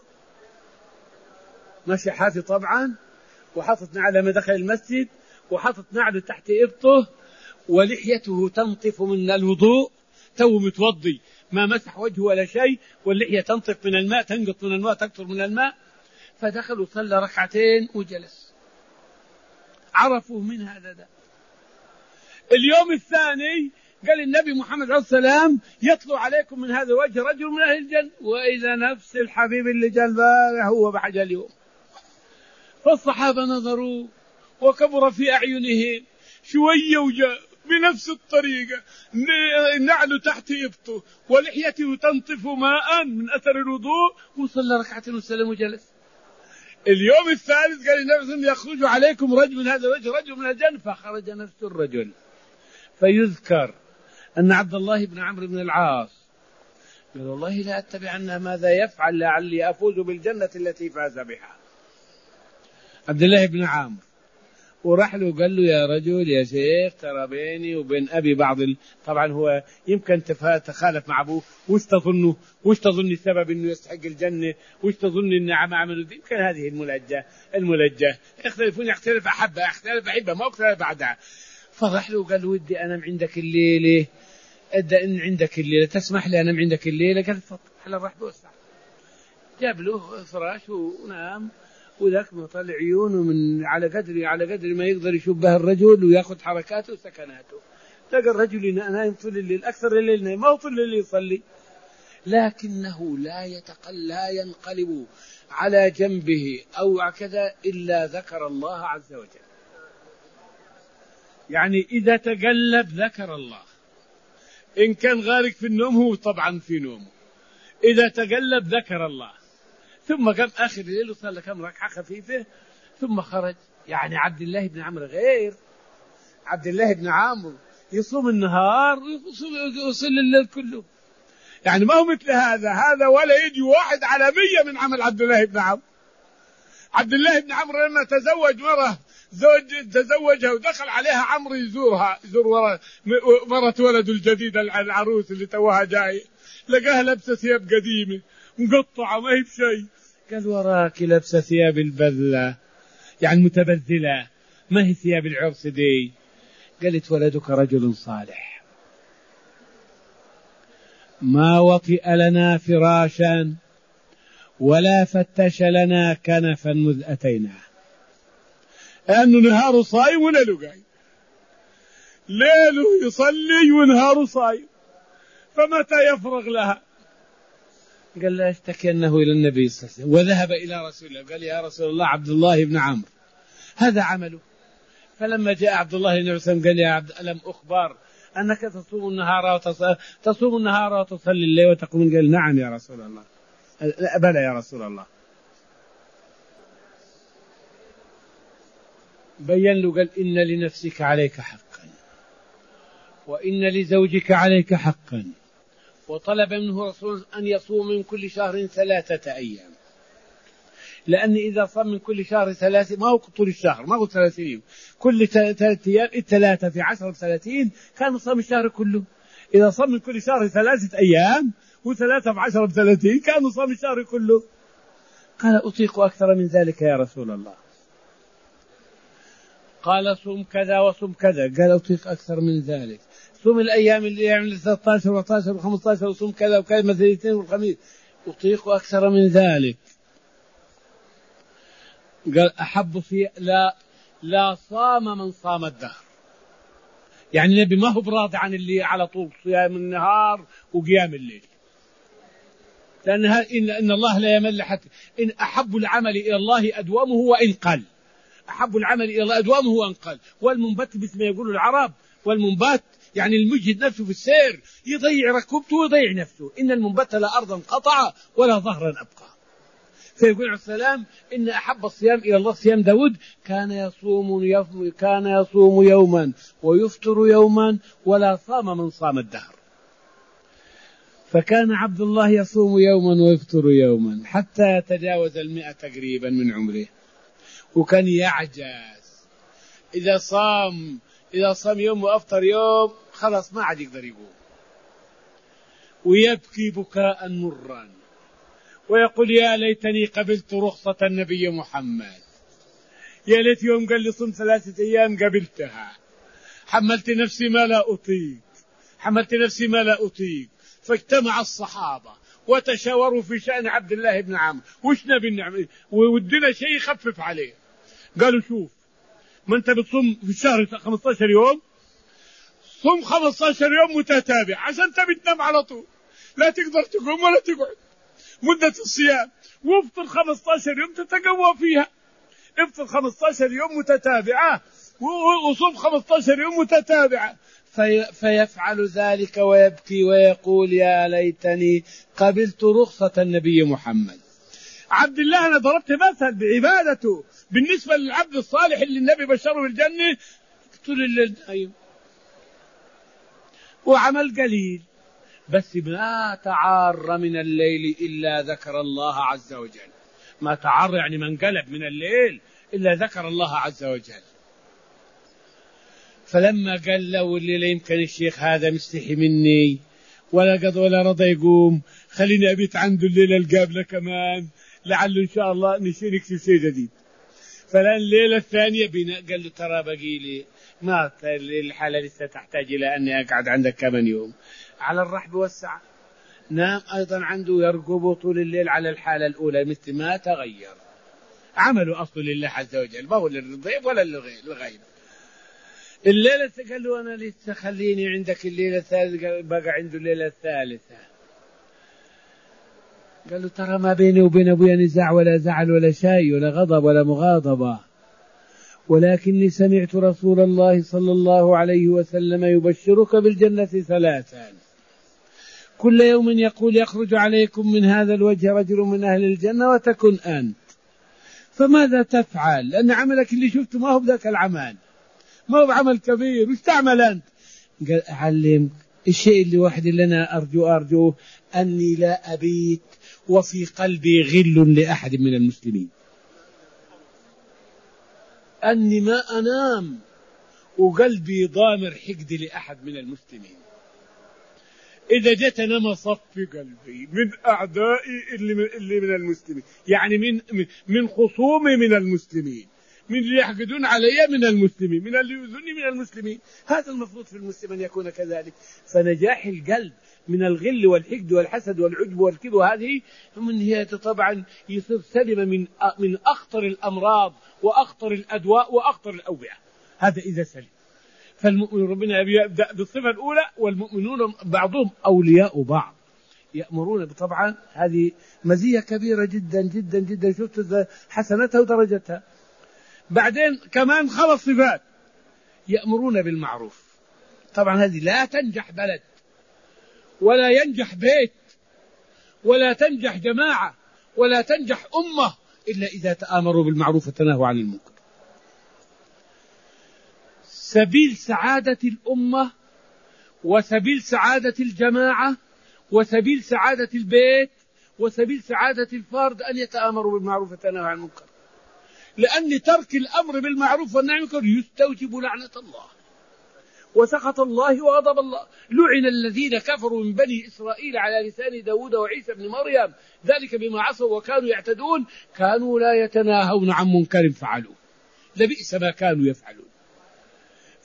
ماشي حافي طبعا، وحاطط نعاله لما دخل المسجد، وحاطط نعله تحت إبطه، ولحيته تنطف من الوضوء، تو متوضي ما مسح وجهه ولا شيء، واللحية تنطف من الماء، تنقط من الماء، تكثر من الماء. فدخل وصلى ركعتين وجلس، عرفوا من هذا ده. اليوم الثاني قال النبي محمد عليه السلام: يطلع عليكم من هذا الوجه رجل من أهل الجنة. وإذا نفس الحبيب اللي جاء البارح هو بعد اليوم. فالصحابة نظروا وكبر في أعينهم، شوية وجاء بنفس الطريقة، نعل تحت إبطه ولحيته تنطف ماء من أثر الوضوء، وصلى ركعتين وسلم وجلس. اليوم الثالث قال النبي صلى الله عليه وسلم: يخرج عليكم رجل من هذا الوجه رجل من الجنة. فخرج نفس الرجل. فيذكر أن عبد الله بن عمرو بن العاص قال: والله لا أتبعن ماذا يفعل لعلي أفوز بالجنة التي فاز بها. عبد الله بن عمرو وراح له قال له: يا رجل يا شيخ، ترى بيني وبين أبي بعض ال... طبعا هو يمكن تخالف مع أبوه، وش تظنه وش تظن السبب إنه يستحق الجنة، وش تظن إنه عم عمله، يمكن هذه الملجة الملجة يختلفون، يختلف أحبة يختلف أحبة ما اختلف بعدها. فراح له قال له: ودي أنام عندك الليلة، أدى إن عندك الليلة، تسمح لي أنام عندك الليلة؟ قال: تفضل. هلا راح بوسع، جاب له فراش ونام، وذاك مطلع عيونه من على قدر على قدر ما يقدر يشوف به الرجل وياخذ حركاته وسكناته. تلقى الرجل نايم طول الليل، أكثر الليل نايم، ما هو طول الليل يصلي، لكنه لا يتقل لا ينقلب على جنبه أو كذا إلا ذكر الله عز وجل. يعني إذا تقلب ذكر الله، إن كان غارق في النوم هو طبعا في نومه، إذا تقلب ذكر الله. ثم قام آخر الليل وصلى كم ركعة خفيفة ثم خرج. يعني عبد الله بن عمرو غير. عبد الله بن عمرو يصوم النهار ويصل الليل كله، يعني ما هو مثل هذا هذا ولا يجي واحد على مية من عمل عبد الله بن عمرو. عبد الله بن عمرو لما تزوج مرة زوج تزوجها ودخل عليها عمرو يزورها، يزور مرة ولده الجديد العروس اللي توها جاي، لقاها لابسة ثياب قديمة مقطعة ما هي بشيء. قال: وراك لابسة ثياب البذلة، يعني متبذلة، ما هي ثياب العرس دي. قالت: ولدك رجل صالح ما وطئ لنا فراشا ولا فتش لنا كنفا مذ أتيناه. لأنه نهاره صايم وليله قايم، ليله يصلي ونهاره صايم، فمتى يفرغ لها؟ قال: لا أشتكي أنه إلى النبي صلى الله عليه وسلم. وذهب إلى رسول الله قال: يا رسول الله، عبد الله بن عمرو هذا عمله. فلما جاء عبد الله بن عمرو قال: يا عبد، ألم أخبر أنك تصوم النهار وتص... تصوم النهار وتصلي الليل وتقوم؟ قال: نعم يا رسول الله. لا بلى يا رسول الله. بين له قال: إن لنفسك عليك حقا، وإن لزوجك عليك حقا. وطلب منه رسول أن يصوم من كل شهر ثلاثة أيام، لأن إذا صام من كل شهر ثلاثة ما هو طول الشهر، ما هو ثلاثين، كل ثلاثة أيام، الثلاثة في عشرة بثلاثين كان صام الشهر كله. إذا صام من كل شهر ثلاثة أيام وثلاثة بعشرة بثلاثين كان صام الشهر كله. قال: أطيق أكثر من ذلك يا رسول الله. قال صوم كذا وصوم كذا، قال أطيق أكثر من ذلك. صوم الأيام اللي يعمل ثلاثة عشر وأربعة عشر وخمسة عشر وصوم كذا وكذا مثل الاثنين والخميس، أطيق أكثر من ذلك. قال أحب في لا لا صام من صام الدهر. يعني النبي ما هو براضي عن اللي على طول صيام النهار وقيام الليل، لأن إن الله لا يمل حتى إن أحب العمل إلى الله أدومه وإن قل. أحب العمل إلى الله أدومه وإن قل. والمنبت مثل ما يقول العرب، والمنبت يعني المجهد نفسه في السير يضيع ركبته ويضيع نفسه. إن المنبت لا أرضا قطع ولا ظهرا أبقى. فيقول عليه السلام إن أحب الصيام إلى الله صيام داود، كان يصوم يوم كان يصوم يوما ويفطر يوما ولا صام من صام الدهر. فكان عبد الله يصوم يوما ويفطر يوما حتى يتجاوز المئة تقريبا من عمره، وكان يعجز إذا صام إذا صام يوم وأفطر يوم خلاص ما عاد يقدر يقوم، ويبكي بكاء مرا ويقول يا ليتني قبلت رخصة النبي محمد، يا ليت يوم قال لي صم ثلاثة أيام قبلتها، حملت نفسي ما لا أطيق حملت نفسي ما لا أطيق. فاجتمع الصحابة وتشاوروا في شأن عبد الله بن عمرو، وش نبي نعمل ودنا شيء يخفف عليه. قالوا شوف، ما أنت بتصوم في الشهر خمسة عشر يوم، صوم خمسة عشر يوم متتابع عشان تبي تنام على طول، لا تقدر تقوم ولا تقعد مدة الصيام، وافطر خمسة عشر يوم تتقوى فيها. افطر خمسة عشر يوم متتابعة وصوم خمسة عشر يوم متتابعة. في فيفعل ذلك ويبكي ويقول يا ليتني قبلت رخصة النبي محمد. عبد الله أنا ضربت مثل بعبادته بالنسبة للعبد الصالح اللي النبي بشره بالجنة، طول الليل نايم وعمل قليل، بس ما تعار من الليل إلا ذكر الله عز وجل. ما تعار يعني ما انقلب من الليل إلا ذكر الله عز وجل. فلما قال له الليلة يمكن الشيخ هذا مستحي مني ولا قد ولا رضى يقوم، خليني أبيت عنده الليلة القابلة كمان لعله إن شاء الله نشي نكتب شيء جديد. فلان الليلة الثانية بناء قال له ترى بقي لي ما الحالة لسه تحتاج إلى أني أقعد عندك كمان يوم على الرحب والسعة. نام أيضا عنده يرقب طول الليل على الحالة الأولى مثل ما تغير عمله أصل لله عز وجل، ما هو للضيف ولا للغيب. الليلة قال له أنا لسه خليني عندك الليلة الثالثة، بقى عنده الليلة الثالثة. قال له ترى ما بيني وبين أبويا نزاع ولا زعل ولا شيء ولا غضب ولا مغاضبة، ولكني سمعت رسول الله صلى الله عليه وسلم يبشرك بالجنة ثلاثا، كل يوم يقول يخرج عليكم من هذا الوجه رجل من أهل الجنة وتكن أنت، فماذا تفعل؟ لأن عملك اللي شفته ما هو بذاك العمل، ما هو بعمل كبير، وش تعمل أنت؟ قال أعلمك الشيء اللي واحد اللي أنا أرجو أرجوه أني لا أبيت وفي قلبي غل لأحد من المسلمين، أني ما أنام وقلبي ضامر حقد لأحد من المسلمين. إذا جيت أنا ما صفي قلبي من أعدائي اللي من, اللي من المسلمين، يعني من من خصومي من المسلمين، من اللي يحقدون علي من المسلمين، من اللي يؤذوني من المسلمين. هذا المفروض في المسلم أن يكون كذلك. فنجاح القلب من الغل والحقد والحسد والعجب والكبر، هذه من هي طبعا يصير سلم من من أخطر الأمراض وأخطر الأدواء وأخطر الأوبئة. هذا إذا سلم. فالمؤمن ربنا يبدأ بالصفة الأولى، والمؤمنون بعضهم أولياء بعض، يأمرون طبعا هذه مزية كبيرة جدا جدا جدا، شفت حسنتها ودرجتها. بعدين كمان خلص صفات، يأمرون بالمعروف. طبعا هذه لا تنجح بلد ولا ينجح بيت ولا تنجح جماعة ولا تنجح أمة إلا إذا تآمروا بالمعروف وتناهوا عن المنكر. سبيل سعادة الأمة وسبيل سعادة الجماعة وسبيل سعادة البيت وسبيل سعادة الفرد أن يتآمروا بالمعروف وتناهوا عن المنكر، لأن ترك الأمر بالمعروف والنهي عن المنكر يستوجب لعنة الله وسخط الله وغضب الله. لعن الذين كفروا من بني إسرائيل على لسان داود وعيسى بن مريم ذلك بما عصوا وكانوا يعتدون، كانوا لا يتناهون عن منكر فعلوه، لبئس ما كانوا يفعلون.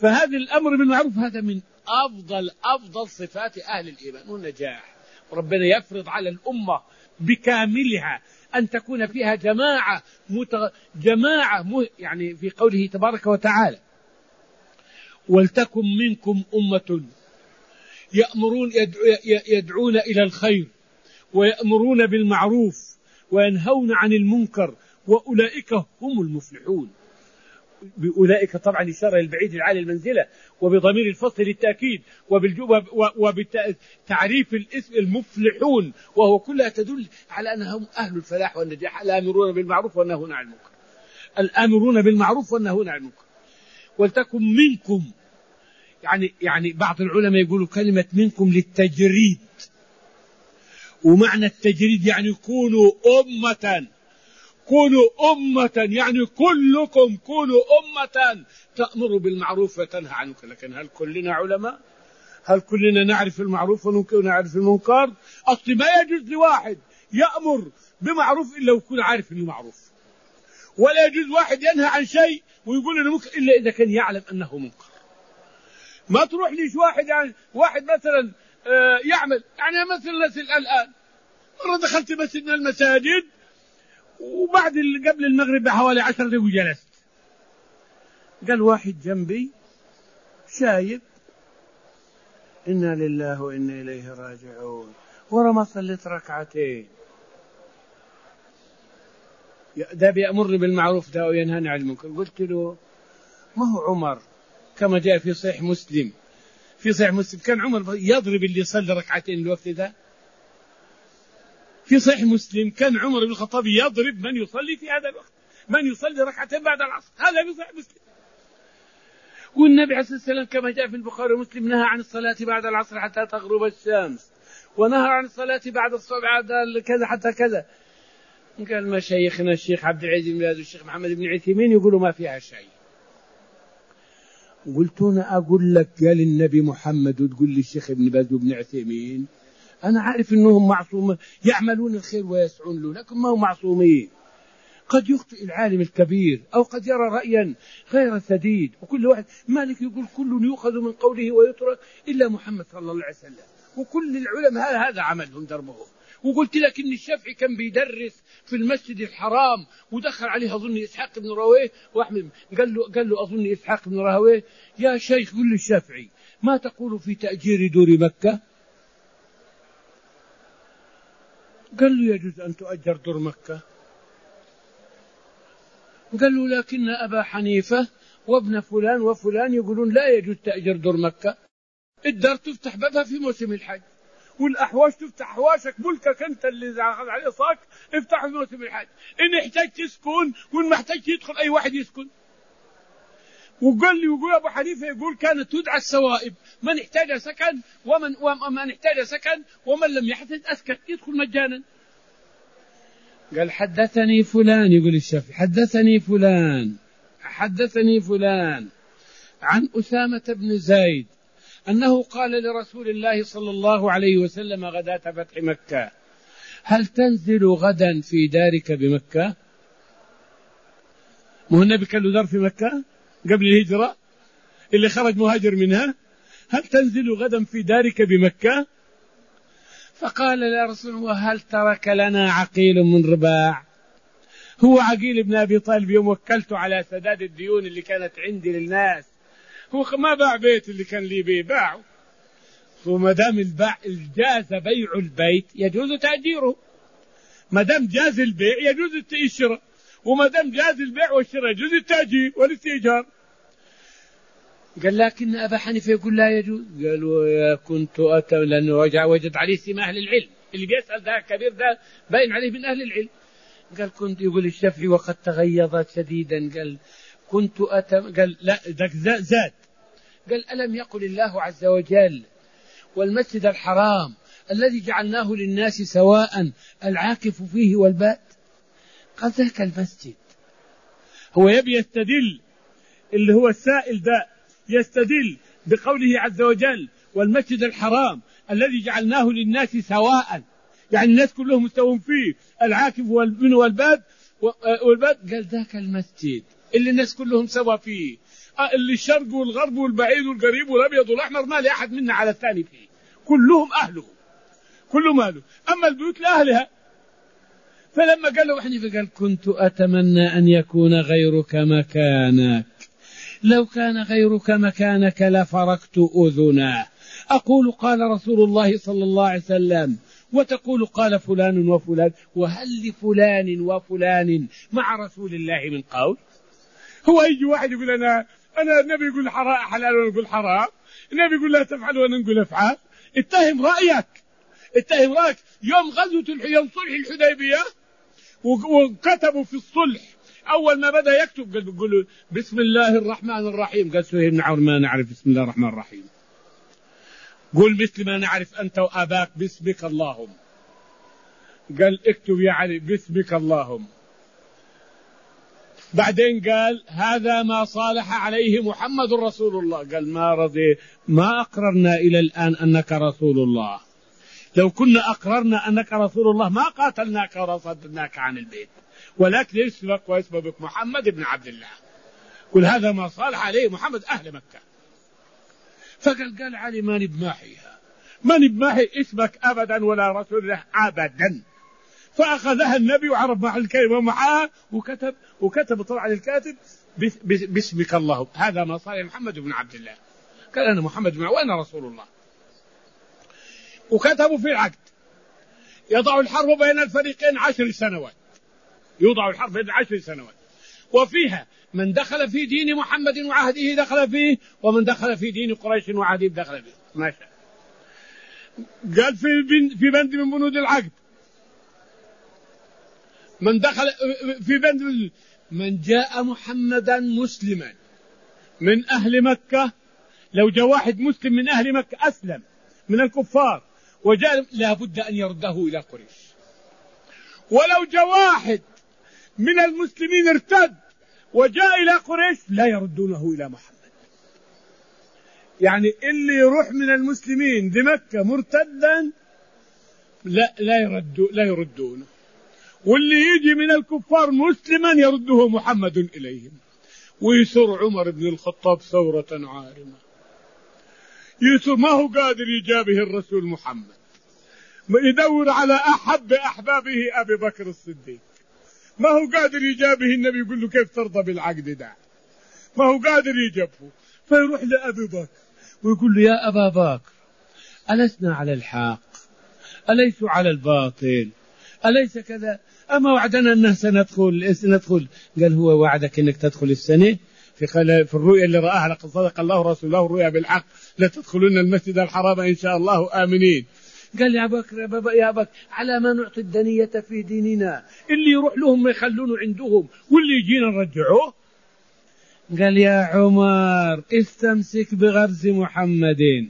فهذا الأمر بالمعروف هذا من أفضل أفضل صفات أهل الإيمان والنجاح. ربنا يفرض على الأمة بكاملها أن تكون فيها جماعة متغ... جماعة م... يعني في قوله تبارك وتعالى ولتكن منكم أمة يأمرون يدعو... يدعون إلى الخير ويأمرون بالمعروف وينهون عن المنكر وأولئك هم المفلحون. بأولئك طبعا إشارة للبعيد العالي المنزلة، وبضمير الفصل للتأكيد، وبتعريف الاسم المفلحون، وهو كلها تدل على أنهم أهل الفلاح والنجاح، الآمرون بالمعروف والناهون عن المنكر، الآمرون بالمعروف والناهون عن المنكر. ولتكن منكم، يعني يعني بعض العلماء يقولوا كلمة منكم للتجريد، ومعنى التجريد يعني كونوا أمة، كونوا أمة يعني كلكم كونوا أمة تأمر بالمعروف وتنهى عن المنكر. لكن هل كلنا علماء؟ هل كلنا نعرف المعروف ونعرف المنكر؟ أصل ما يجوز لواحد يأمر بمعروف إلا ويكون عارف أنه معروف، ولا يجوز واحد ينهى عن شيء ويقول أنه منكر إلا إذا كان يعلم أنه منكر. ما تروح ليش واحد يعني واحد مثلا آه يعمل يعني مثلا الآن مرة دخلت مسجد من المساجد وبعد قبل المغرب بحوالي عشر دقائق جلست، قال واحد جنبي شايب إنا لله وإنا إليه راجعون، ورا ما صليت ركعتين، ده بيأمر بالمعروف ده وينهى عن المنكر. قلت له ما هو عمر كما جاء في صحيح مسلم، في صحيح مسلم كان عمر يضرب اللي يصلي ركعتين الوقت ده. في صحيح مسلم كان عمر بن الخطاب يضرب من يصلي في هذا الوقت، من يصلي ركعتين بعد العصر، هذا في صحيح مسلم. والنبي عليه الصلاة والسلام كما جاء في البخاري ومسلم نهى عن الصلاة بعد العصر حتى تغرب الشمس، ونهى عن الصلاة بعد الصبح بعد كذا حتى كذا. قال مشايخنا الشيخ عبد العزيز بن باز والشيخ محمد بن عثيمين يقولوا ما فيها شيء. قلت أنا أقول لك قال النبي محمد وتقول لي الشيخ ابن باز وابن عثيمين؟ أنا عارف أنهم معصومين يعملون الخير ويسعون له، لكن ما هم معصومين. قد يخطئ العالم الكبير أو قد يرى رأيا غير سديد، وكل واحد مالك يقول كل يؤخذ من قوله ويترك إلا محمد صلى الله عليه وسلم، وكل العلماء هذا عملهم دربهم. وقلت لك إن الشافعي كان بيدرس في المسجد الحرام ودخل عليه أظن إسحاق بن راهويه وأحمد، قال له قال له أظن إسحاق بن راهويه يا شيخ قل للشافعي ما تقول في تأجير دور مكة؟ قال له يجوز أن تؤجر دور مكة. قال له لكن أبا حنيفة وابن فلان وفلان يقولون لا يجوز تأجير دور مكة، الدار تفتح بابها في موسم الحج، والأحواش تفتح أحواشك ملكك أنت اللي أخذ عليه صاك افتحه في موسم الحج، إن احتاج تسكن وإن ما احتاج يدخل أي واحد يسكن. وقال لي ويقول أبو حنيفة يقول كانت تدعى السوائب، من احتاج سكن ومن ومن احتاج سكن ومن لم يحتاج أسكن يدخل مجانا. قال حدثني فلان، يقول الشافعي حدثني فلان حدثني فلان عن أسامة بن زيد أنه قال لرسول الله صلى الله عليه وسلم غداة فتح مكة هل تنزل غدا في دارك بمكة؟ مو النبي كان له دار في مكة قبل الهجرة اللي خرج مهاجر منها، هل تنزل غدا في دارك بمكة؟ فقال يا رسول الله هل ترك لنا عقيل من رباع؟ هو عقيل بن أبي طالب يوم وكلته على سداد الديون اللي كانت عندي للناس هو ما باع بيت اللي كان لي بيه باعه، وما دام الباع جاز بيع البيت يجوز تأجيره، ما دام جاز البيع يجوز الشراء، وما دام جاز البيع والشراء يجوز التأجير والاستئجار. قال لكن أبا حنيفة يقول لا يجوز. قالوا يا كنت أتى لأنه وجد عليه سمة أهل العلم، اللي بيسأل ده كبير ده باين عليه من أهل العلم. قال كنت يقول الشافعي وقد تغيظت شديدا، قال كنت أتى قال لا ده زاد، قال ألم يقل الله عز وجل والمسجد الحرام الذي جعلناه للناس سواء العاكف فيه والباد؟ قال ذاك المسجد. هو يبي يستدل اللي هو السائل ده يستدل بقوله عز وجل والمسجد الحرام الذي جعلناه للناس سواء، يعني الناس كلهم مستوون فيه العاكف والباد والباد. قال ذاك المسجد اللي الناس كلهم سوا فيه اللي الشرق والغرب والبعيد والقريب والأبيض والأحمر ما لأحد منا على الثاني فيه، كلهم أهله، كلهم أهله. أما البيوت لأهلها. فلما قال له حنيفة قال كنت أتمنى أن يكون غيرك مكانك، لو كان غيرك مكانك لفرقت أذناه، أقول قال رسول الله صلى الله عليه وسلم وتقول قال فلان وفلان، وهل لفلان وفلان مع رسول الله من قول؟ هو يجي واحد يقول أنا أنا النبي يقول حلال وأنا أقول حرام، النبي يقول لا تفعل وأنا نقول افعل. اتهم رأيك، اتهم رأيك. يوم غزوة يوم صلح الحديبية وكتبوا في الصلح، أول ما بدأ يكتب قال بيقولوا بسم الله الرحمن الرحيم، قال سهيل بن عمرو ما نعرف بسم الله الرحمن الرحيم، قل مثل ما نعرف أنت وأباك باسمك اللهم. قال اكتب يا علي باسمك اللهم. بعدين قال هذا ما صالح عليه محمد رسول الله، قال ما رضي ما أقررنا إلى الآن أنك رسول الله، لو كنا أقررنا أنك رسول الله ما قاتلناك ورصدناك عن البيت، ولكن اسمك واسمك محمد بن عبد الله، قل هذا ما صالح عليه محمد أهل مكة. فقال قال علي ماني بماحيها، ماني بماحي اسمك أبدا ولا رسول الله أبدا. فأخذها النبي وعرف مع الكلمة معها وكتب وكتب طبعا الكاتب باسمك الله، هذا ما صالح محمد بن عبد الله، قال أنا محمد بن وأنا رسول الله. وكتبوا في العقد يضع الحرب بين الفريقين عشر سنوات، يوضع الحرب بين عشر سنوات، وفيها من دخل في دين محمد وعهده دخل فيه، ومن دخل في دين قريش وعهده دخل فيه. ما شاء. قال في في بند من بنود العقد من دخل في بند من جاء محمدا مسلما من أهل مكة، لو جاء واحد مسلم من أهل مكة أسلم من الكفار وجاء لا بد أن يرده إلى قريش، ولو جاء واحد من المسلمين ارتد وجاء إلى قريش لا يردونه إلى محمد. يعني اللي يروح من المسلمين لمكة مرتدا لا لا يردو لا يردونه، واللي يجي من الكفار مسلما يرده محمد إليهم. ويسر عمر بن الخطاب ثورة عارمة، يسر ما هو قادر يجابه الرسول محمد، يدور على أحب أحبابه أبي بكر الصديق، ما هو قادر يجابه النبي يقول له كيف ترضى بالعقد ده، ما هو قادر يجابه. فيروح لأبي بكر ويقول له يا أبا بكر ألسنا على الحق، أليس على الباطل، أليس كذا، أما وعدنا أنه سندخل سندخل قال هو وعدك أنك تدخل السنة في في الرؤيا اللي رآها لقد صدق الله رسوله الرؤيا بالحق لا تدخلون المسجد الحرام إن شاء الله آمنين. قال يا بكر يا بابا يا بكر على ما نعطي الدنية في ديننا، اللي يروح لهم ما يخلونه عندهم واللي يجينا نرجعوه. قال يا عمر استمسك بغرز محمد،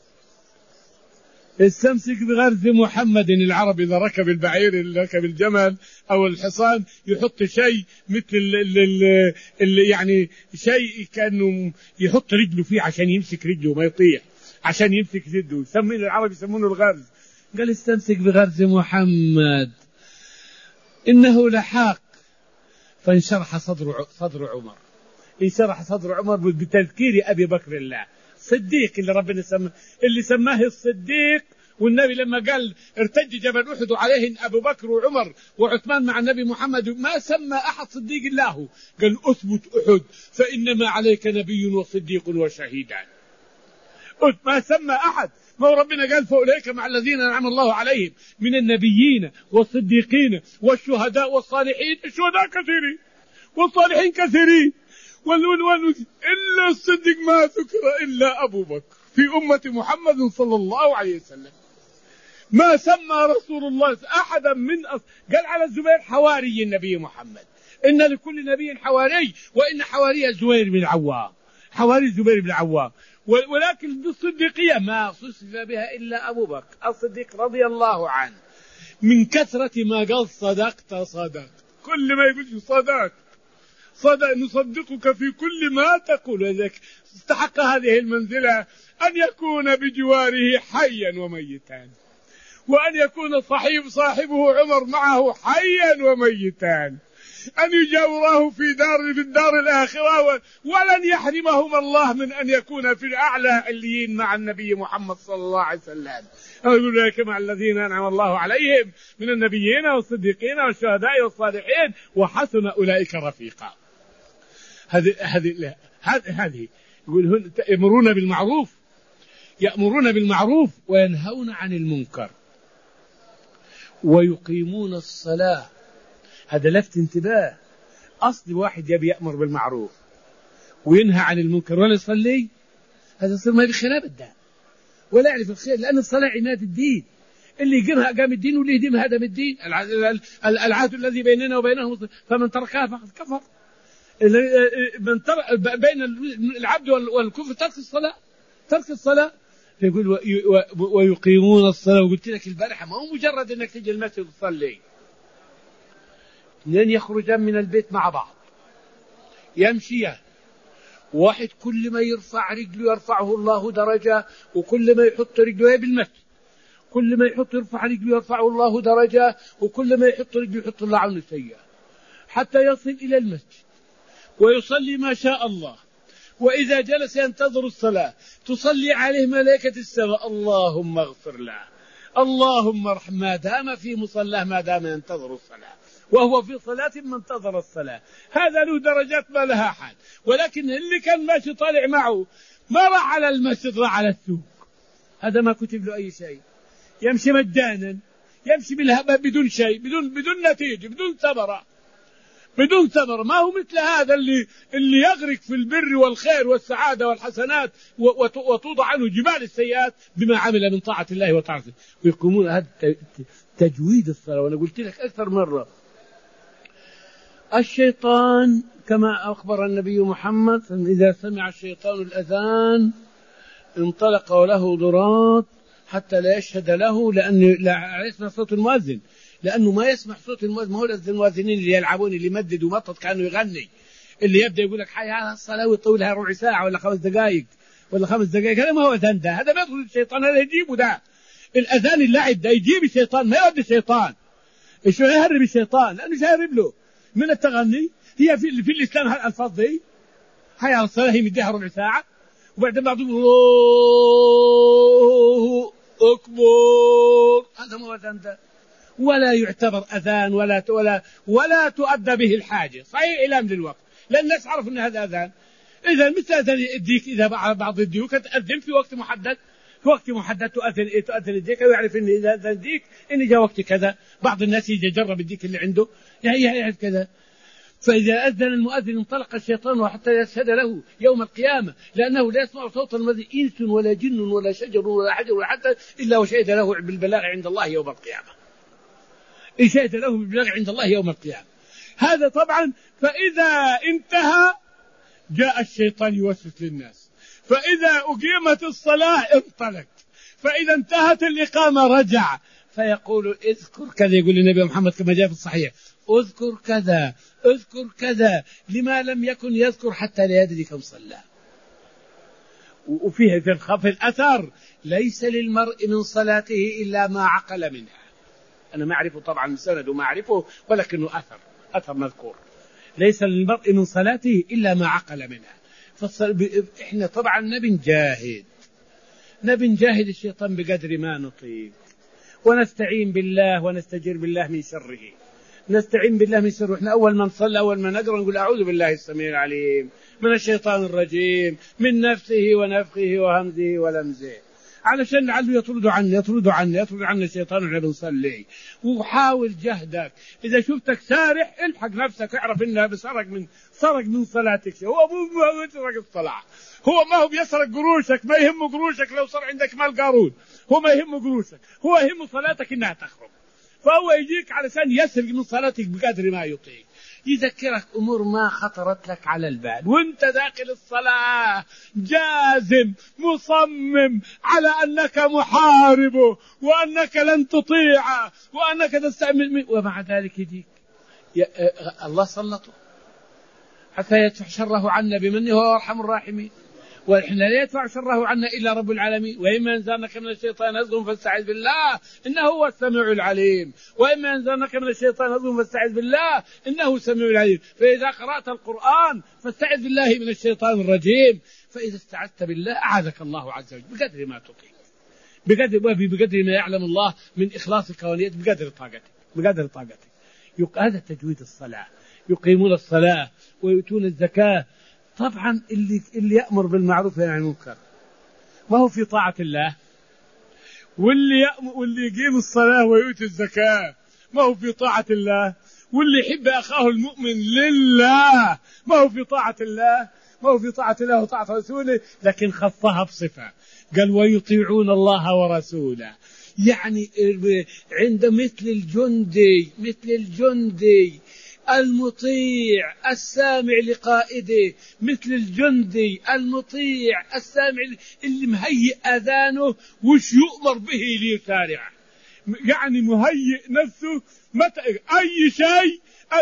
استمسك بغرز محمد. العرب إذا ركب البعير إذا ركب الجمل أو الحصان يحط شيء مثل اللي يعني شيء كأنه يحط رجله فيه عشان يمسك رجله ما يطيح، عشان يمسك جده، يسمونه العرب يسمونه الغرز. قال استمسك بغرز محمد إنه لحق. فانشرح صدر صدر عمر، انشرح صدر عمر بتذكير أبي بكر الله صديق اللي ربنا سماه، اللي سماه الصديق. والنبي لما قال ارتج جبل أحد عليه أبو بكر وعمر وعثمان مع النبي محمد ما سمى أحد صديق الله، قال أثبت أحد فإنما عليك نبي وصديق وشهيدان. ما سمى أحد، ما هو ربنا قال فأولئك مع الذين أنعم الله عليهم من النبيين والصديقين والشهداء والصالحين. الشهداء كثيرين والصالحين كثيرين والولول إلا الصديق ما ذكر إلا أبو بكر في أمة محمد صلى الله عليه وسلم. ما سمى رسول الله أحدا من أص... قال على الزبير حواري النبي محمد، إن لكل نبي حواري، وإن حواري الزبير بن العوام، حواري الزبير بن العوام. ولكن بالصديقية ما صصف بها إلا أبو بكر الصديق رضي الله عنه، من كثرة ما قال صدقت صدقت، كل ما يقول صدقت صدق نصدقك في كل ما تقول. لذلك استحق هذه المنزلة أن يكون بجواره حيا وميتا، وأن يكون صاحب صاحبه عمر معه حيا وميتا. أن يجاوره في دار في الدار الآخرة، ولن يحرمهم الله من أن يكون في الأعلى عليين مع النبي محمد صلى الله عليه وسلم. أولئك مع الذين أنعم الله عليهم من النبيين والصديقين والشهداء والصالحين وحسن أولئك رفيقا. هذه هذه هذه يقول يأمرون بالمعروف يأمرون بالمعروف وينهون عن المنكر ويقيمون الصلاة. هذا لفت انتباه. أصل واحد يبي يأمر بالمعروف وينهى عن المنكر ولا يصلي، هذا يصير ما بخلاف الدين ولا يعرف الخير، لأن الصلاة عماد الدين. اللي يقيمها أقام الدين واللي يهدمها هدم الدين. العهد الذي بيننا وبينهم فمن تركها فقد كفر. من ترك بين العبد والكفر ترك الصلاة ترك الصلاة يقول ويقيمون الصلاة. وقلت لك البارحة ما هو مجرد أنك تجي المسجد تصلي، اثنين يخرجان من البيت مع بعض يمشيان، واحد كل ما يرفع رجله يرفعه الله درجة، وكل ما يحط رجله بالمسجد كل ما يحط يرفع رجله يرفعه الله درجة، وكل ما يحط رجله يحط الله عنه سيئة، حتى يصل إلى المسجد ويصلي ما شاء الله. وإذا جلس ينتظر الصلاة تصلي عليه ملائكة السماء اللهم اغفر له اللهم ارحم، ما دام في مصلاه ما دام ينتظر الصلاة وهو في صلاة ما انتظر الصلاة. هذا له درجات ما لها حد. ولكن اللي كان ماشي طالع معه ما راح على المسجد راح على السوق، هذا ما كتب له أي شيء، يمشي مجانا، يمشي بالهباء بدون شيء، بدون بدون نتيجة، بدون ثمرة بدون ثمرة. ما هو مثل هذا اللي اللي يغرق في البر والخير والسعادة والحسنات وتوضع عنه جبال السيئات بما عمل من طاعة الله وطاعته. ويقومون هذا تجويد الصلاة. وأنا قلت لك أكثر مرة الشيطان كما أخبر النبي محمد إذا سمع الشيطان الأذان انطلق وله ضرات حتى لا يشهد له، لأنه لا يسمع صوت المؤذن، لأنه ما يسمع صوت المؤذن. ما هو المؤذنين اللي يلعبون اللي يمدد ومطط كأنه يغني، اللي يبدأ يقول لك حي على الصلاة ويطولها ربع ساعة ولا خمس دقائق ولا خمس دقائق، هذا ما هو أذان، ده هذا ما يدخل الشيطان، هذا يجيبه. ده الأذان اللعب ده يجيب الشيطان، ما يودي الشيطان. إيش يهرب الشيطان؟ لأنه يهرب له من التغني. هي في, في الإسلام هالألفاظ دي حي على الصلاة هي مديها ربع ساعة وبعدين بعضهم الله أكبر، هذا ما هو أذان ده، ولا يعتبر أذان ولا ولا ولا تؤدى به الحاجة. صحيح إعلام للوقت لأن الناس عرفوا أن هذا أذان. إذا مثل أذان الديك، إذا بعض الديوك تأذن في وقت محدد، في وقت محدد تؤذن إيه تؤذن الديك ويعرف إن إذا أذن الديك إن جاء وقت كذا. بعض الناس يجي يجرب الديك اللي عنده يعني يعرف كذا. فإذا أذن المؤذن انطلق الشيطان حتى يشهد له يوم القيامة، لأنه لا يسمع صوت المؤذن إنس ولا جن ولا شجر ولا حجر ولا حتى إلا وشهد له بالبلاغ عند الله يوم القيامة. شهد له بالبلاغ عند الله يوم القيامة. هذا طبعا. فإذا انتهى جاء الشيطان يوسوس للناس، فإذا أقيمت الصلاة انطلق، فإذا انتهت الإقامة رجع فيقول اذكر كذا. يقول النبي محمد كما جاء في الصحيح اذكر كذا اذكر كذا، لما لم يكن يذكر حتى لا يدري كم صلى. وفيه في الخف الأثر ليس للمرء من صلاته إلا ما عقل منها. أنا ما أعرفه طبعا من سند وما أعرفه، ولكنه أثر أثر مذكور ليس للمرء من صلاته إلا ما عقل منها. فالصل... إحنا طبعا نبي نجاهد نبي نجاهد الشيطان بقدر ما نطيق، ونستعين بالله ونستجير بالله من شره. نستعين بالله من شره. إحنا أول ما نصلي أول ما نقرأ نقول أعوذ بالله السميع العليم من الشيطان الرجيم من نفسه ونفخه وهمزه ولمزه، علشان لعله يطرد عنا يطرد عنا يطرد عنا الشيطان وإحنا بنصلي. وحاول جهدك، إذا شفتك سارح الحق نفسك، اعرف إنها بسرق من سرق من صلاتك. هو مو بيسرق الصلاة، هو ما هو بيسرق قروشك، ما يهم قروشك لو صار عندك مال قارون، هو ما يهم قروشك، هو يهم صلاتك إنها تخرب. فهو يجيك علشان يسرق من صلاتك بقدر ما يطيق، يذكرك أمور ما خطرت لك على البال وانت داخل الصلاة جازم مصمم على أنك محاربه وأنك لن تطيعه وأنك تستعمل، ومع ذلك يجيك الله سلطه حتى يدفع شره عنا بمنه وهو أرحم الراحمين. وإحنا لا يدفع شره عنا إلا رب العالمين. وإما ينزغنك من الشيطان نزغ فاستعذ بالله إنه هو السميع العليم. وإما ينزغنك من الشيطان نزغ فاستعذ بالله إنه السميع العليم. فإذا قرأت القرآن فاستعذ بالله من الشيطان الرجيم. فإذا استعذت بالله أعاذك الله عز وجل بقدر ما تطيق، بقدر بقدر ما يعلم الله من إخلاصك ونيتك، بقدر طاقتك بقدر طاقتك. هذا تجويد الصلاة. يقيمون الصلاة ويؤتون الزكاة. طبعا اللي اللي يأمر بالمعروف وينهى عن المنكر ما هو في طاعة الله، واللي يأمر واللي يقيم الصلاة ويؤتي الزكاة ما هو في طاعة الله، واللي يحب أخاه المؤمن لله ما هو في طاعة الله، ما هو في طاعة الله وطاعة رسوله. لكن خصها بصفة، قال ويطيعون الله ورسوله. يعني عند مثل الجندي مثل الجندي المطيع السامع لقائده، مثل الجندي المطيع السامع اللي مهيئ أذانه وش يؤمر به ليسارع، يعني مهيئ نفسه متى أي شيء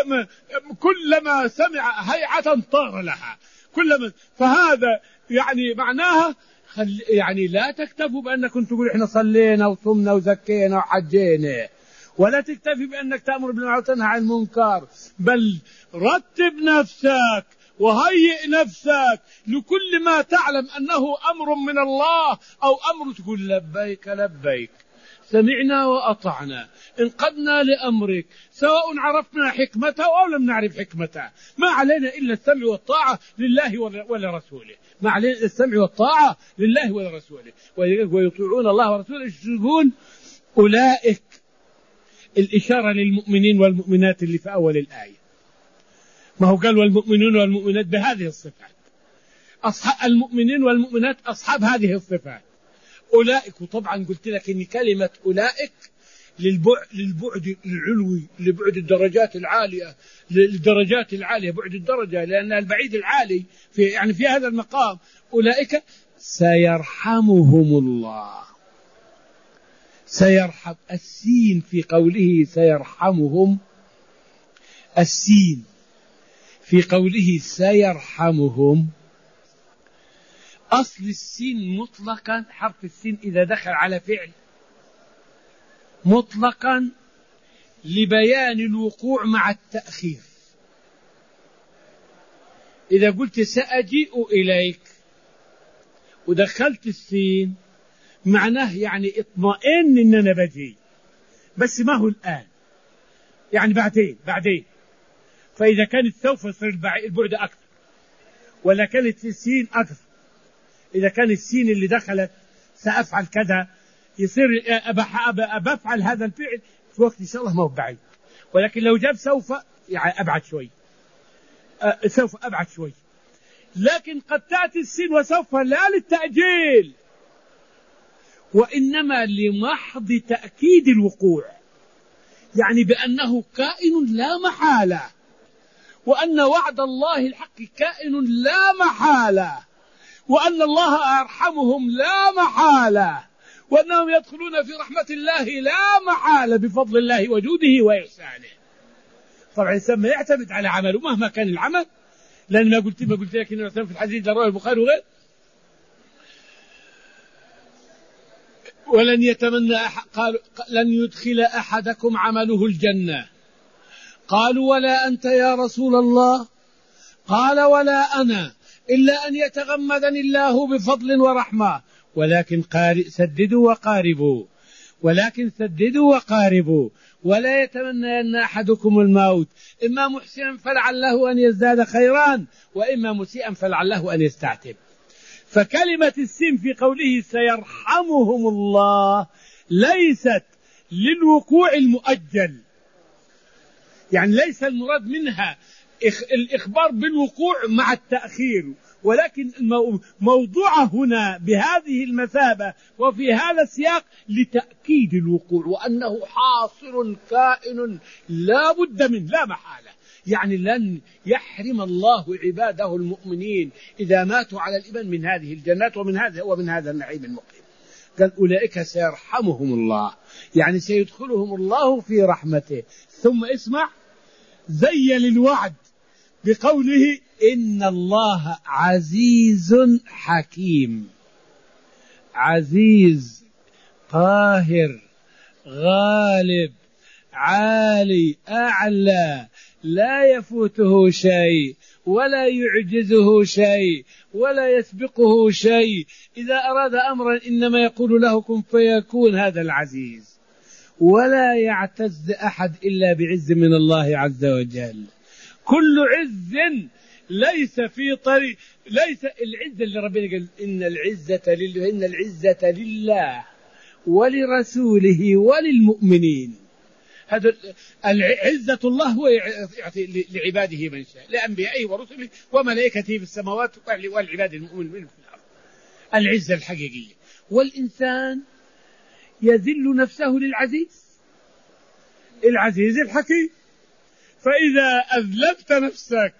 كلما سمع هيعة طار لها كلما. فهذا يعني معناها يعني لا تكتفوا بأنكم تقول إحنا صلينا وصمنا وزكينا وحجينا، ولا تكتفي بأنك تأمر بالمعروف وتنهى عن المنكر، بل رتب نفسك وهيئ نفسك لكل ما تعلم أنه أمر من الله أو أمر تقول لبيك لبيك سمعنا وأطعنا انقدنا لأمرك، سواء عرفنا حكمته أو لم نعرف حكمته، ما علينا إلا السمع والطاعة لله ولرسوله، ما علينا إلا السمع والطاعة لله ولرسوله. ويطيعون الله ورسوله يشركون أولئك. الإشارة للمؤمنين والمؤمنات اللي في أول الآية، ما هو قال والمؤمنون والمؤمنات بهذه الصفات، أصحاب المؤمنين والمؤمنات أصحاب هذه الصفات أولئك. وطبعا قلت لك إن كلمة أولئك للبعد, للبعد العلوي، لبعد الدرجات العالية، للدرجات العالية، بعد الدرجة، لأن البعيد العالي في يعني في هذا المقام. أولئك سيرحمهم الله. سيرحم السين في قوله سيرحمهم، السين في قوله سيرحمهم أصل السين مطلقا، حرف السين إذا دخل على فعل مطلقا لبيان الوقوع مع التأخير. إذا قلت سأجيء إليك ودخلت السين معناه يعني اطمئن إن أنا بجي، بس ما هو الآن، يعني بعدين بعدين. فإذا كانت سوف يصير البعد أكثر، ولا كانت السين أكثر. إذا كان السين اللي دخلت سأفعل كذا يصير أبفعل هذا الفعل في وقت إن شاء الله ما هو بعيد. ولكن لو جاب سوف يعني أبعد شوي، أه سوف أبعد شوي. لكن قد تأتي السين وسوف لا للتأجيل، وإنما لمحض تأكيد الوقوع، يعني بأنه كائن لا محالة، وأن وعد الله الحق كائن لا محالة، وأن الله أرحمهم لا محالة، وأنهم يدخلون في رحمة الله لا محالة بفضل الله وجوده وإحسانه. طبعا الإنسان ما يعتمد على عمله مهما كان العمل، لأن ما قلت ما قلت لك إنه في الحديث رواه البخاري وغيره ولن يتمنى أحد قال لن يدخل أحدكم عمله الجنة. قالوا ولا أنت يا رسول الله؟ قال ولا أنا إلا أن يتغمدني الله بفضل ورحمة، ولكن قارئ سددوا وقاربوا ولكن سددوا وقاربوا ولا يتمنى أن أحدكم الموت، إما محسنا فلعله أن يزداد خيرا، وإما مسيئا فلعله أن يستعتب. فكلمة السين في قوله سيرحمهم الله ليست للوقوع المؤجل، يعني ليس المراد منها الإخبار بالوقوع مع التأخير، ولكن موضوع هنا بهذه المثابة وفي هذا السياق لتأكيد الوقوع، وأنه حاصل كائن لا بد منه لا محالة. يعني لن يحرم الله عباده المؤمنين إذا ماتوا على الإيمان من هذه الجنات ومن هذا ومن هذا النعيم المقيم. قال أولئك سيرحمهم الله، يعني سيدخلهم الله في رحمته. ثم اسمع زين الوعد بقوله إن الله عزيز حكيم، عزيز قاهر غالب عالي أعلى، لا يفوته شيء ولا يعجزه شيء ولا يسبقه شيء. إذا أراد أمرا إنما يقول له كن فيكون. هذا العزيز، ولا يعتز أحد إلا بعز من الله عز وجل. كل عز ليس في طريق، ليس العزة اللي ربنا قال إن العزة لله، إن العزة لله ولرسوله وللمؤمنين. هذا العزة الله هو يعطي لعباده من شاء، لأنبيائه ورسله وملائكته في السماوات والعباد المؤمنين في الأرض. العزة الحقيقية. والإنسان يذل نفسه للعزيز، العزيز الحكيم. فإذا أذلبت نفسك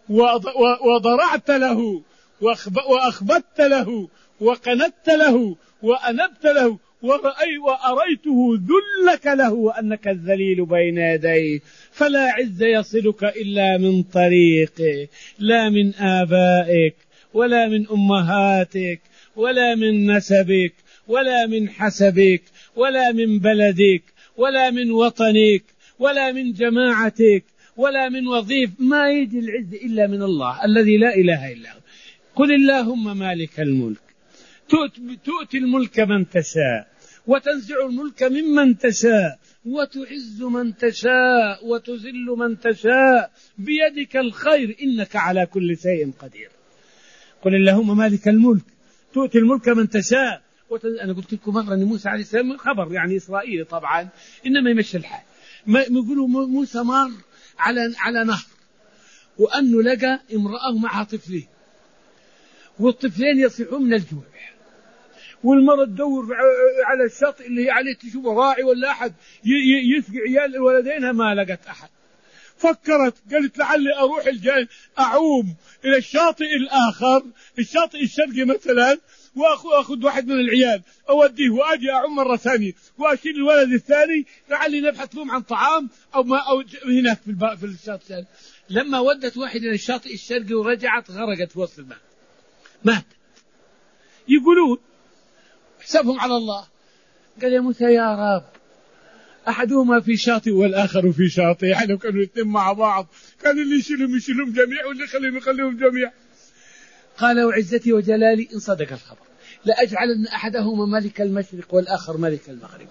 وضرعت له وأخبت له وقندت له وأنبت له ورأي وأريته ذلك له وأنك الذليل بين يديه، فلا عز يصلك إلا من طريقه، لا من آبائك ولا من أمهاتك ولا من نسبك ولا من حسبك ولا من بلدك ولا من وطنك ولا من جماعتك ولا من وظيف. ما يجي العز إلا من الله الذي لا إله إلا هو. قل اللهم مالك الملك تؤتي الملك من تشاء وتنزع الملك ممن تشاء وتعز من تشاء وتذل من تشاء بيدك الخير إنك على كل شيء قدير. قل اللهم مالك الملك تؤتي الملك من تشاء وتنزع. أنا قلت لكم مرة أن موسى عليه السلام خبر يعني إسرائيلي طبعا، إنما يمشي الحال. ما يقولوا موسى مر على على نهر، وأنه لقى امرأة معها طفلين، والطفلين يصيحون من الجوع، والمرأة تدور على الشاطئ اللي هي عليه تشوف راعي ولا أحد يسقي عيال الولدينها، ما لقت أحد. فكرت قالت لعلي أروح الجاي أعوم إلى الشاطئ الآخر، الشاطئ الشرقي مثلا، وأخذ واحد من العيال أوديه وأجي أعوم مرة ثانية وأشيل الولد الثاني لعلي نبحث لهم عن طعام أو ما أو هناك في في الشاطئ الثاني. لما ودت واحد إلى الشاطئ الشرقي ورجعت غرقت في وسط الماء، مات. يقولون حسابهم على الله. قال يا موسى يا رب أحدهما في شاطئ والآخر في شاطئ، يعني لو كانوا الاثنين مع بعض كان اللي يشيلهم يشيلهم جميع واللي يخليهم يخليهم جميع. قال وعزتي وجلالي إن صدق الخبر لأجعلن أحدهما ملك المشرق والآخر ملك المغرب.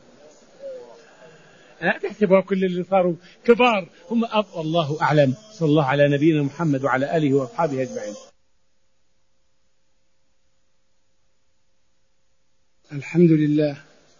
أنا تحسبها كل اللي صاروا كبار هم أب. والله أعلم. صلى الله على نبينا محمد وعلى آله وأصحابه أجمعين. الحمد لله.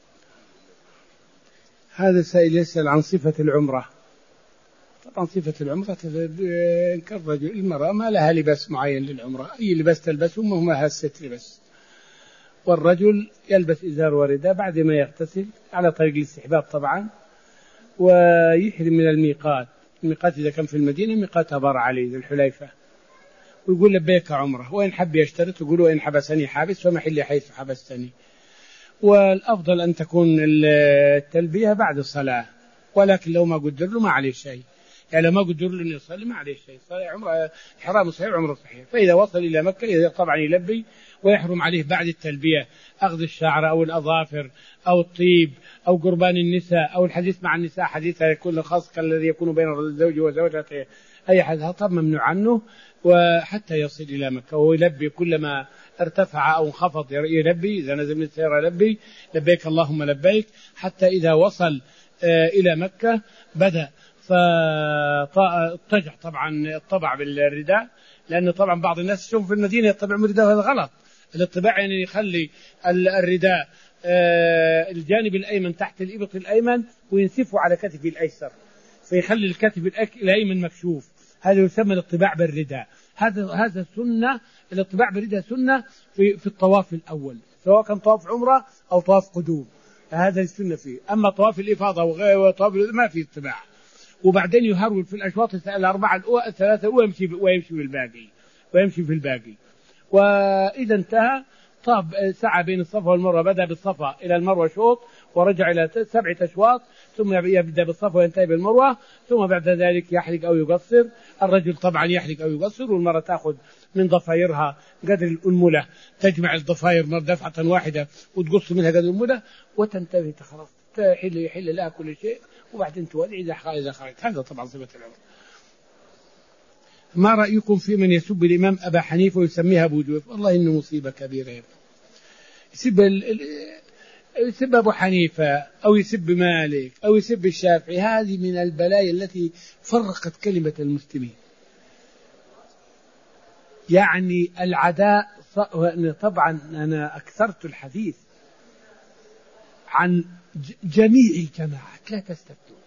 هذا سائل يسأل عن صفة العمرة. طبعا صفة العمرة كالرجل، المرأة ما لها لباس معين للعمرة، أي لباس تلبسه ما لها الستر بس. والرجل يلبس إزار ورداء بعد ما يغتسل على طريق الاستحباب طبعا، ويحرم من الميقات. الميقات إذا كان في المدينة ميقات أبر علي ذي الحليفة، ويقول لبيك عمرة، وإن حب يشترط يقول وإن حبسني حابس فمحلي حيث حبستني. والأفضل أن تكون التلبية بعد الصلاة، ولكن لو ما قدر له ما عليه شيء، يعني لو ما قدر له أن يصلي ما عليه شيء، صلاة عمره حرام صحيح عمره صحيح. فإذا وصل إلى مكة طبعا يلبي، ويحرم عليه بعد التلبية أخذ الشعر أو الأظافر أو الطيب أو قربان النساء أو الحديث مع النساء، حديث يكون خاص كالذي يكون بين الزوج وزوجته، أي أحد هذا طب ممنوع عنه، وحتى يصل إلى مكة ويلبي كلما ارتفع أو انخفض يلبي، إذا نزل من السيارة يلبي لبيك اللهم لبيك، حتى إذا وصل إلى مكة بدأ فاضطجع طبعا الطبع بالرداء، لأن طبعا بعض الناس يشوفون في المدينة يطبع بالرداء، هذا غلط. الاطباع يعني يخلي الرداء الجانب الأيمن تحت الإبط الأيمن وينسفه على كتفه الأيسر، فيخلي الكتف الأيمن مكشوف، هذا يسمى الاطباع بالرداء. هذا هذا سنة، الاطباع بالرداء سنة في في الطواف الأول، سواء كان طواف عمرة أو طواف قدوم، هذا السنة فيه. أما طواف الإفاضة وطواف ما في اطباع. وبعدين يهرول في الأشواط الأربعة الأولى الثلاثة ويمشي ويمشي بالباقي ويمشي في الباقي. وإذا انتهى طاب سعى بين الصفا والمروة، بدأ بالصفا إلى المروة شوط، ورجع إلى سبعة أشواط، ثم يبدأ بالصفا وينتهي بالمروة، ثم بعد ذلك يحلق أو يقصر. الرجل طبعا يحلق أو يقصر، والمرأة تأخذ من ضفايرها قدر الأنملة، تجمع الضفاير دفعة واحدة وتقص منها قدر الأنملة وتنتهي خلاص، تحل يحل لها كل شيء، وبعدين تولي إذا خرجت. هذا طبعا صفة العمر. ما رأيكم في من يسب الإمام أبا حنيفة ويسميها أبو جوف؟ والله إنه مصيبة كبيرة. يسب, يسب أبو حنيفة أو يسب مالك أو يسب الشافعي، هذه من البلايا التي فرقت كلمة المسلمين. يعني العداء. طبعا أنا أكثرت الحديث عن جميع الجماعات، لا تستفتون.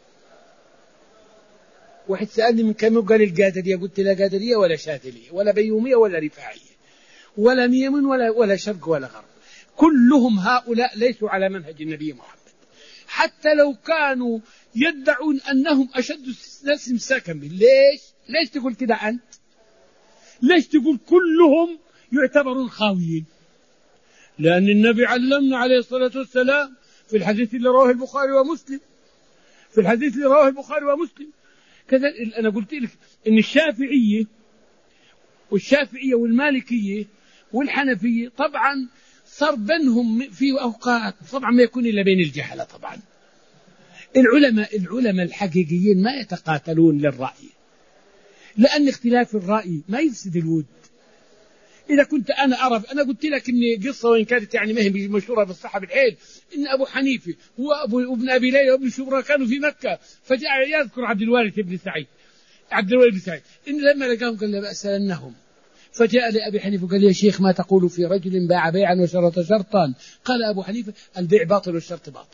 واحد سألني من كم قال القادرية، قلت لا قادرية ولا شاذلية ولا بيومية ولا رفاعية ولا ميمن ولا, ولا شرق ولا غرب، كلهم هؤلاء ليسوا على منهج النبي محمد، حتى لو كانوا يدعون أنهم أشد الناس امساكا به. ليش؟ ليش تقول كده أنت؟ ليش تقول كلهم يعتبرون خاويين؟ لأن النبي علمنا عليه الصلاة والسلام في الحديث اللي رواه البخاري ومسلم، في الحديث اللي رواه البخاري ومسلم كذا. أنا قلت لك إن الشافعية والشافعية والمالكية والحنفية طبعا صار بينهم في أوقات طبعا ما يكون إلا بين الجهلة. طبعا العلماء العلماء الحقيقيين ما يتقاتلون للرأي، لأن اختلاف الرأي ما يفسد الود. إذا كنت أنا أعرف، أنا قلت لك إن قصة وإن كانت يعني ما هي مشهورة بالصحة بالحيل، إن أبو حنيفة وأبو ابن أبي ليلى وابن شبرا كانوا في مكة، فجاء يذكر عبد الوارث بن سعيد عبد الوارث بن سعيد إن لما لقاهم قال لا بأس لأنهم، فجاء لأبي حنيفة قال يا شيخ ما تقول في رجل باع بيعا وشرط شرطا؟ قال أبو حنيفة البيع باطل والشرط باطل.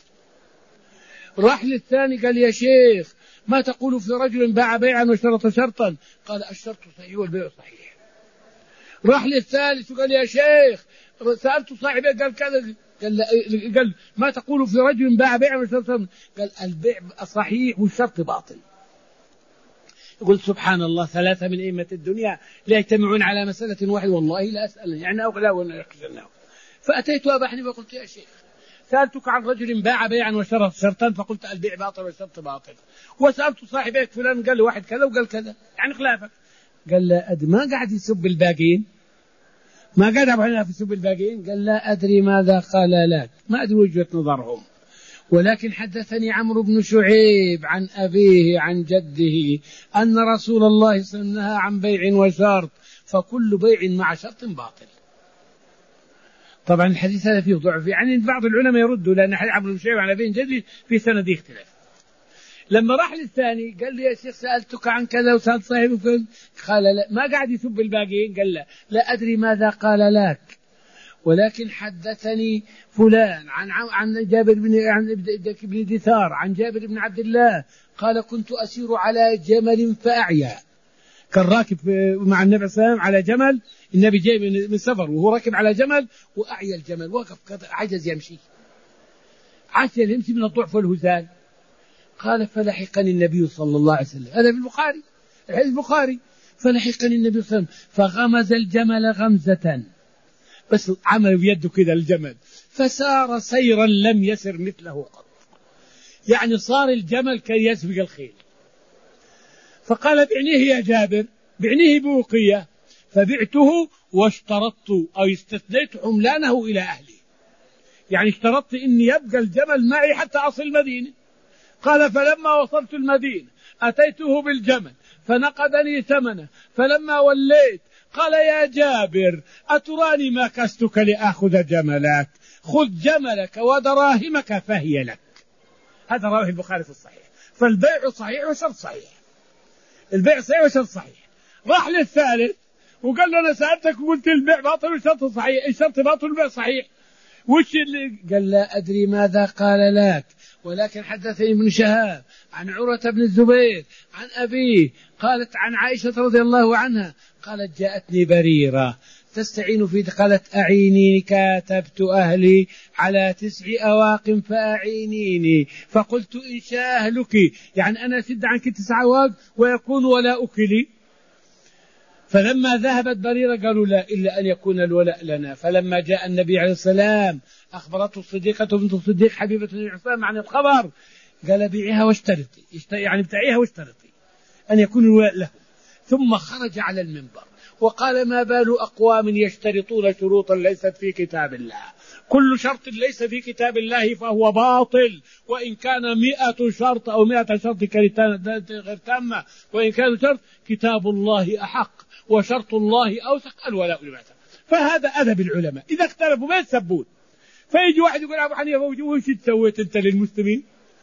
راح للثاني قال يا شيخ ما تقول في رجل باع بيعا وشرط شرطا؟ قال الشرط صحيح والبيع صحيح. راح للثالث وقال يا شيخ سألت صاحبه قال كذا، قال, قال ما تقول في رجل باع بيعا وشرط شرطا؟ قال البيع صحيح والشرط باطل. يقول سبحان الله، ثلاثة من أئمة الدنيا لا يجتمعون على مسألة واحدة، والله لا أسأل يعني أغلى ولا يخشناه. فأتيت أبا حنيفة فقلت يا شيخ سألتك عن رجل باع بيعا وشرط شرطا فقلت البيع باطل والشرط باطل، وسألت صاحبك فلان قال له واحد كذا وقال كذا يعني خلافك. قال لا أدري، ما قاعد يسب الباقين، ما قاعد أبو حنيفة يسب الباقين. قال لا أدري ماذا قال لك، ما أدري وجهة نظرهم، ولكن حدثني عمرو بن شعيب عن أبيه عن جده أن رسول الله صلى الله عليه وسلم نهى عن بيع وشرط، فكل بيع مع شرط باطل. طبعا الحديث هذا فيه ضعف، يعني بعض العلماء يردوا لأن حديث عمرو بن شعيب عن أبيه جده في سند اختلاف. لما راح للثاني قال لي يا شيخ سألتك عن كذا وسألت صاحبك قال لا، ما قاعد يسب الباقيين، قال لا لا أدري ماذا قال لك، ولكن حدثني فلان عن عن جابر بن عن ابن دثار عن جابر بن عبد الله قال كنت أسير على جمل فأعيا. كان راكب مع النبي صلى الله عليه وسلم على جمل، النبي جاي من سفر وهو راكب على جمل وأعيا الجمل، وقف عجز يمشي، عجز يمشي من الضعف والهزال. قال فلحقني النبي صلى الله عليه وسلم، هذا في البخاري الحديث البخاري، فلحقني النبي صلى الله عليه وسلم فغمز الجمل غمزة، بس عمل بيده كذا الجمل فسار سيرا لم يسر مثله قط، يعني صار الجمل كي يسبق الخيل. فقال بعنيه يا جابر، بعنيه بوقية، فبعته واشترطت أو استثنيت حملانه إلى أهلي، يعني اشترطت إني يبقى الجمل معي حتى أصل المدينة. قال فلما وصلت المدينة أتيته بالجمل فنقدني ثمنه، فلما وليت قال يا جابر أتراني ما كستك لأخذ جملك، خذ جملك ودراهمك فهي لك. هذا رواه البخاري في الصحيح. فالبيع صحيح وشرط صحيح، البيع صحيح وشرط صحيح. راح للثالث وقال له أنا سألتك وقلت البيع باطل والشرط صحيح، الشرط باطل والبيع صحيح، وش اللي قال لا أدري ماذا قال لك، ولكن حدثني ابن شهاب عن عروة بن الزبير عن أبيه قالت عن عائشة رضي الله عنها قالت جاءتني بريرة تستعين في، قالت أعيني كاتبت أهلي على تسع أواق فأعينيني، فقلت إن شاء أهلك، يعني أنا سد عنك تسع أواق ويكون ولا أكلي. فلما ذهبت بريرة قالوا لا إلا أن يكون الولاء لنا. فلما جاء النبي عليه السلام أخبرته الصديقة بنت الصديق حبيبة بن عثمان عن الخبر، قال بيعها واشترطي، يعني بتاعيها واشترطي أن يكون الولاء له. ثم خرج على المنبر وقال ما بال أقوام يشترطون شروطا ليست في كتاب الله، كل شرط ليس في كتاب الله فهو باطل، وإن كان مئة شرط أو مئة شرط غير تامة، وإن كان شرط كتاب الله أحق وشرط الله أوثق الولاء لمن. فهذا أدب العلماء، إذا اختلفوا ما يتسبون. فيجي واحد يقول أبو حنيفة وش سويت أنت للمسلمين؟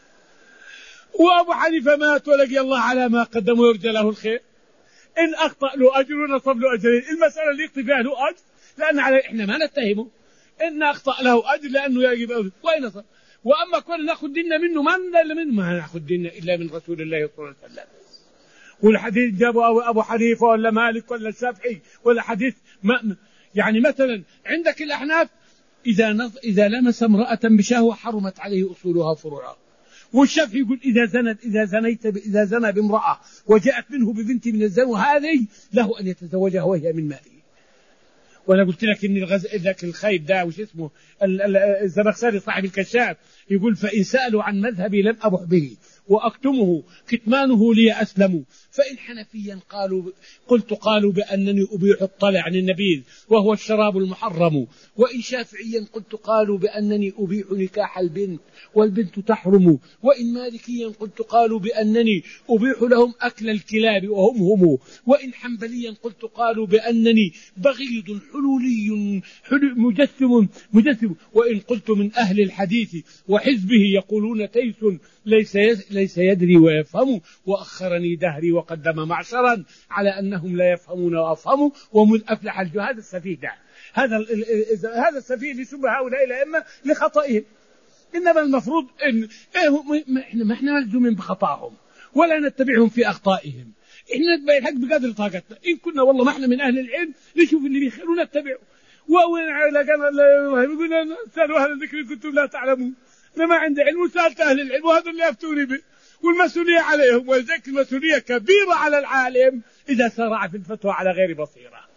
وأبو حنيفة مات ولقي الله على ما قدم ويرجى له الخير، إن أخطأ له أجر ونصب له أجرين. المسألة اللي يخطئ فيها له أجر لأن على إحنا ما نتهمه، إن أخطأ له أجر لأنه يجب أجر وإن نصب. وأما كنا نأخذ ديننا منه ما إلا منه، ما نأخذ ديننا إلا من رسول الله صلى الله عليه وسلم. والحديث جابوا أبو حنيفة ولا مالك ولا الشافعي ولا حديث ما يعني مثلا عندك الأحناف إذا نظ... إذا لمس امرأة بشهوة حرمت عليه أصولها فروعها. والشافعي يقول إذا زنت إذا زنيت ب... إذا زنى بامرأة وجاءت منه ببنت من الزنا هذه له أن يتزوجها وهي من ماله. وأنا قلت لك إن الغز... ذاك الخيب ده وش اسمه الزمخشري صاحب الكشاف يقول فإن سألوا عن مذهبي لم أبح به وأكتمه كتمانه لي أسلم، فإن حنفيا قالوا قلت قالوا بأنني أبيح الطلع عن النبيذ وهو الشراب المحرم، وإن شافعيا قلت قالوا بأنني أبيح نكاح البنت والبنت تحرم، وإن مالكيا قلت قالوا بأنني أبيح لهم أكل الكلاب وهم هم، وإن حنبليا قلت قالوا بأنني بغيض حلولي حلو مجسم مجسم، وإن قلت من أهل الحديث وحزبه يقولون تيس ليس ليس يدري ويفهم، وأخرني دهري وقدم معشرا على أنهم لا يفهمون وأفهموا، ومن أفلح الجهاد. هذا السفيه ده هذا هذا السفيه اللي سب هؤلاء الأئمة لخطئهم. إنما المفروض إن إحنا ما إحنا ملزومين بخطأهم ولا نتبعهم في أخطائهم، إحنا نتبع الحق بقدر طاقتنا. إن كنا والله ما إحنا من أهل العلم نشوف اللي بيخير ونتبعه. وين على كان الله يقول سألوا أهل الذكر كنتم لا تعلمون، أنا ما عندي علم وسألت أهل العلم وهذا اللي أفتوني به، والمسؤولية عليهم. ولذلك المسؤولية كبيرة على العالم إذا سرع في الفتوى على غير بصيرة،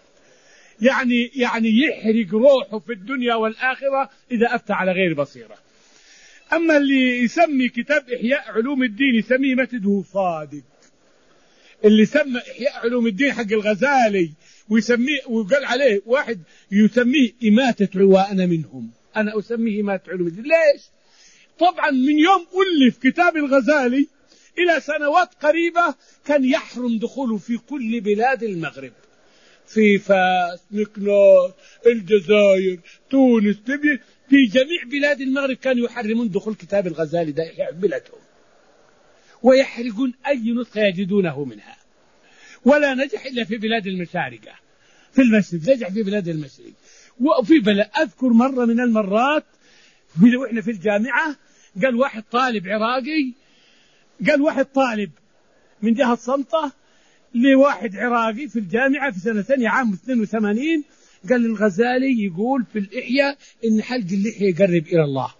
يعني يعني يحرق روحه في الدنيا والآخرة إذا أفتى على غير بصيرة. أما اللي يسمي كتاب إحياء علوم الدين يسميه متده صادق، اللي سمى إحياء علوم الدين حق الغزالي ويسميه وقال عليه واحد يسميه إماتة وأنا منهم، أنا أسميه إماتة علوم الدين. ليش؟ طبعا من يوم ألف كتاب الغزالي إلى سنوات قريبة كان يحرم دخوله في كل بلاد المغرب، في فاس، مكناس، الجزائر، تونس، ليبيا، في جميع بلاد المغرب كانوا يحرمون دخول كتاب الغزالي ده بلادهم، ويحرقون أي نسخة يجدونه منها. ولا نجح إلا في بلاد المشارقة، في المشرق نجح في بلاد المشرق. وفي بلد أذكر مرة من المرات وإحنا في الجامعة قال واحد طالب عراقي قال واحد طالب من جهة صمتة لواحد عراقي في الجامعة في سنة ثانية عام اثنين وثمانين، قال الغزالي يقول في الإحياء إن حلق اللحية يقرب إلى الله.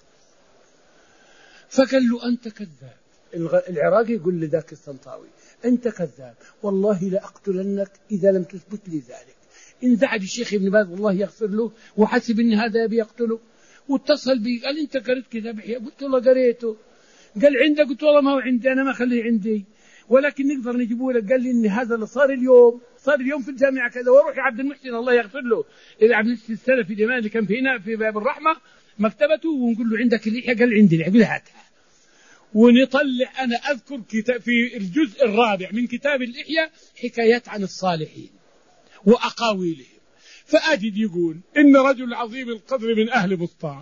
فقال له أنت كذاب. العراقي يقول لذاك الصمتاوي أنت كذاب والله لأقتلنك إذا لم تثبت لي ذلك. انزعج الشيخ ابن باز والله يغفر له وحسب إن هذا يبي يقتله، واتصل بي قال أنت قريت كتاب إحياء؟ قلت له قريته. قال عندك؟ قلت والله ما هو عندي، أنا ما خليه عندي ولكن نقدر نجيبه لك. قال لي إن هذا اللي صار اليوم صار اليوم في الجامعة كذا. وروح يا عبد المحسن الله يغفر له إلى عبد المحسن السلفي جمال اللي كان في هنا في باب الرحمة مكتبته، ونقول له عندك الإحياء؟ قال عندي. قال هاتها ونطلع. أنا أذكر كتاب في الجزء الرابع من كتاب الإحياء حكايات عن الصالحين وأقاويلهم، فأجد يقول إن رجل عظيم القدر من أهل بسطام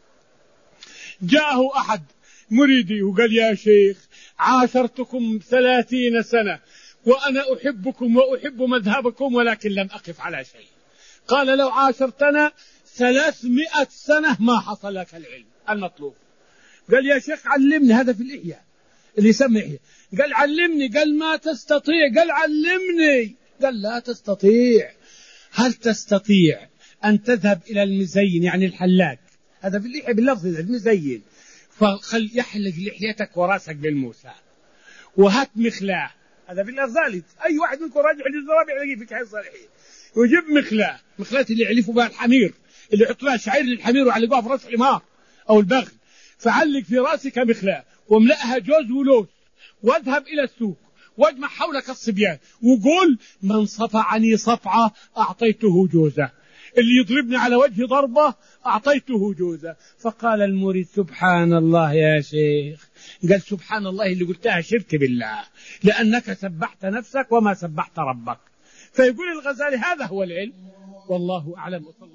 جاءه أحد مريدي وقال يا شيخ عاشرتكم ثلاثين سنة وأنا أحبكم وأحب مذهبكم ولكن لم أقف على شيء. قال لو عاشرتنا ثلاثمائة سنة ما حصل لك العلم المطلوب. قال يا شيخ علمني. هذا في الإحياء اللي يسمى إحياء. قال علمني. قال ما تستطيع. قال علمني. قال لا تستطيع. هل تستطيع أن تذهب إلى المزين يعني الحلاق؟ هذا في الإحياء باللفظ المزين. فخل يحلق لحيتك وراسك بالموسى وهات مخلاه هذا في الغزالي، أي واحد منكم راجع الجزء الرابع يلاقيه في كحيل الصالحين. يجيب مخلاة، مخلاة اللي يعلفوا بها الحمير، اللي يحط لها شعير للحمير ويعلقوها في راس الحمار أو البغل، فعلق في راسك مخلاة واملأها جوز ولوز، واذهب إلى السوق واجمع حولك الصبيان وقول: من صفعني صفعة أعطيته جوزة، اللي يضربني على وجه ضربة أعطيته جوزة. فقال المريد: سبحان الله يا شيخ. قال: سبحان الله اللي قلتها شرك بالله، لأنك سبحت نفسك وما سبحت ربك. فيقول الغزالي: هذا هو العلم، والله أعلم.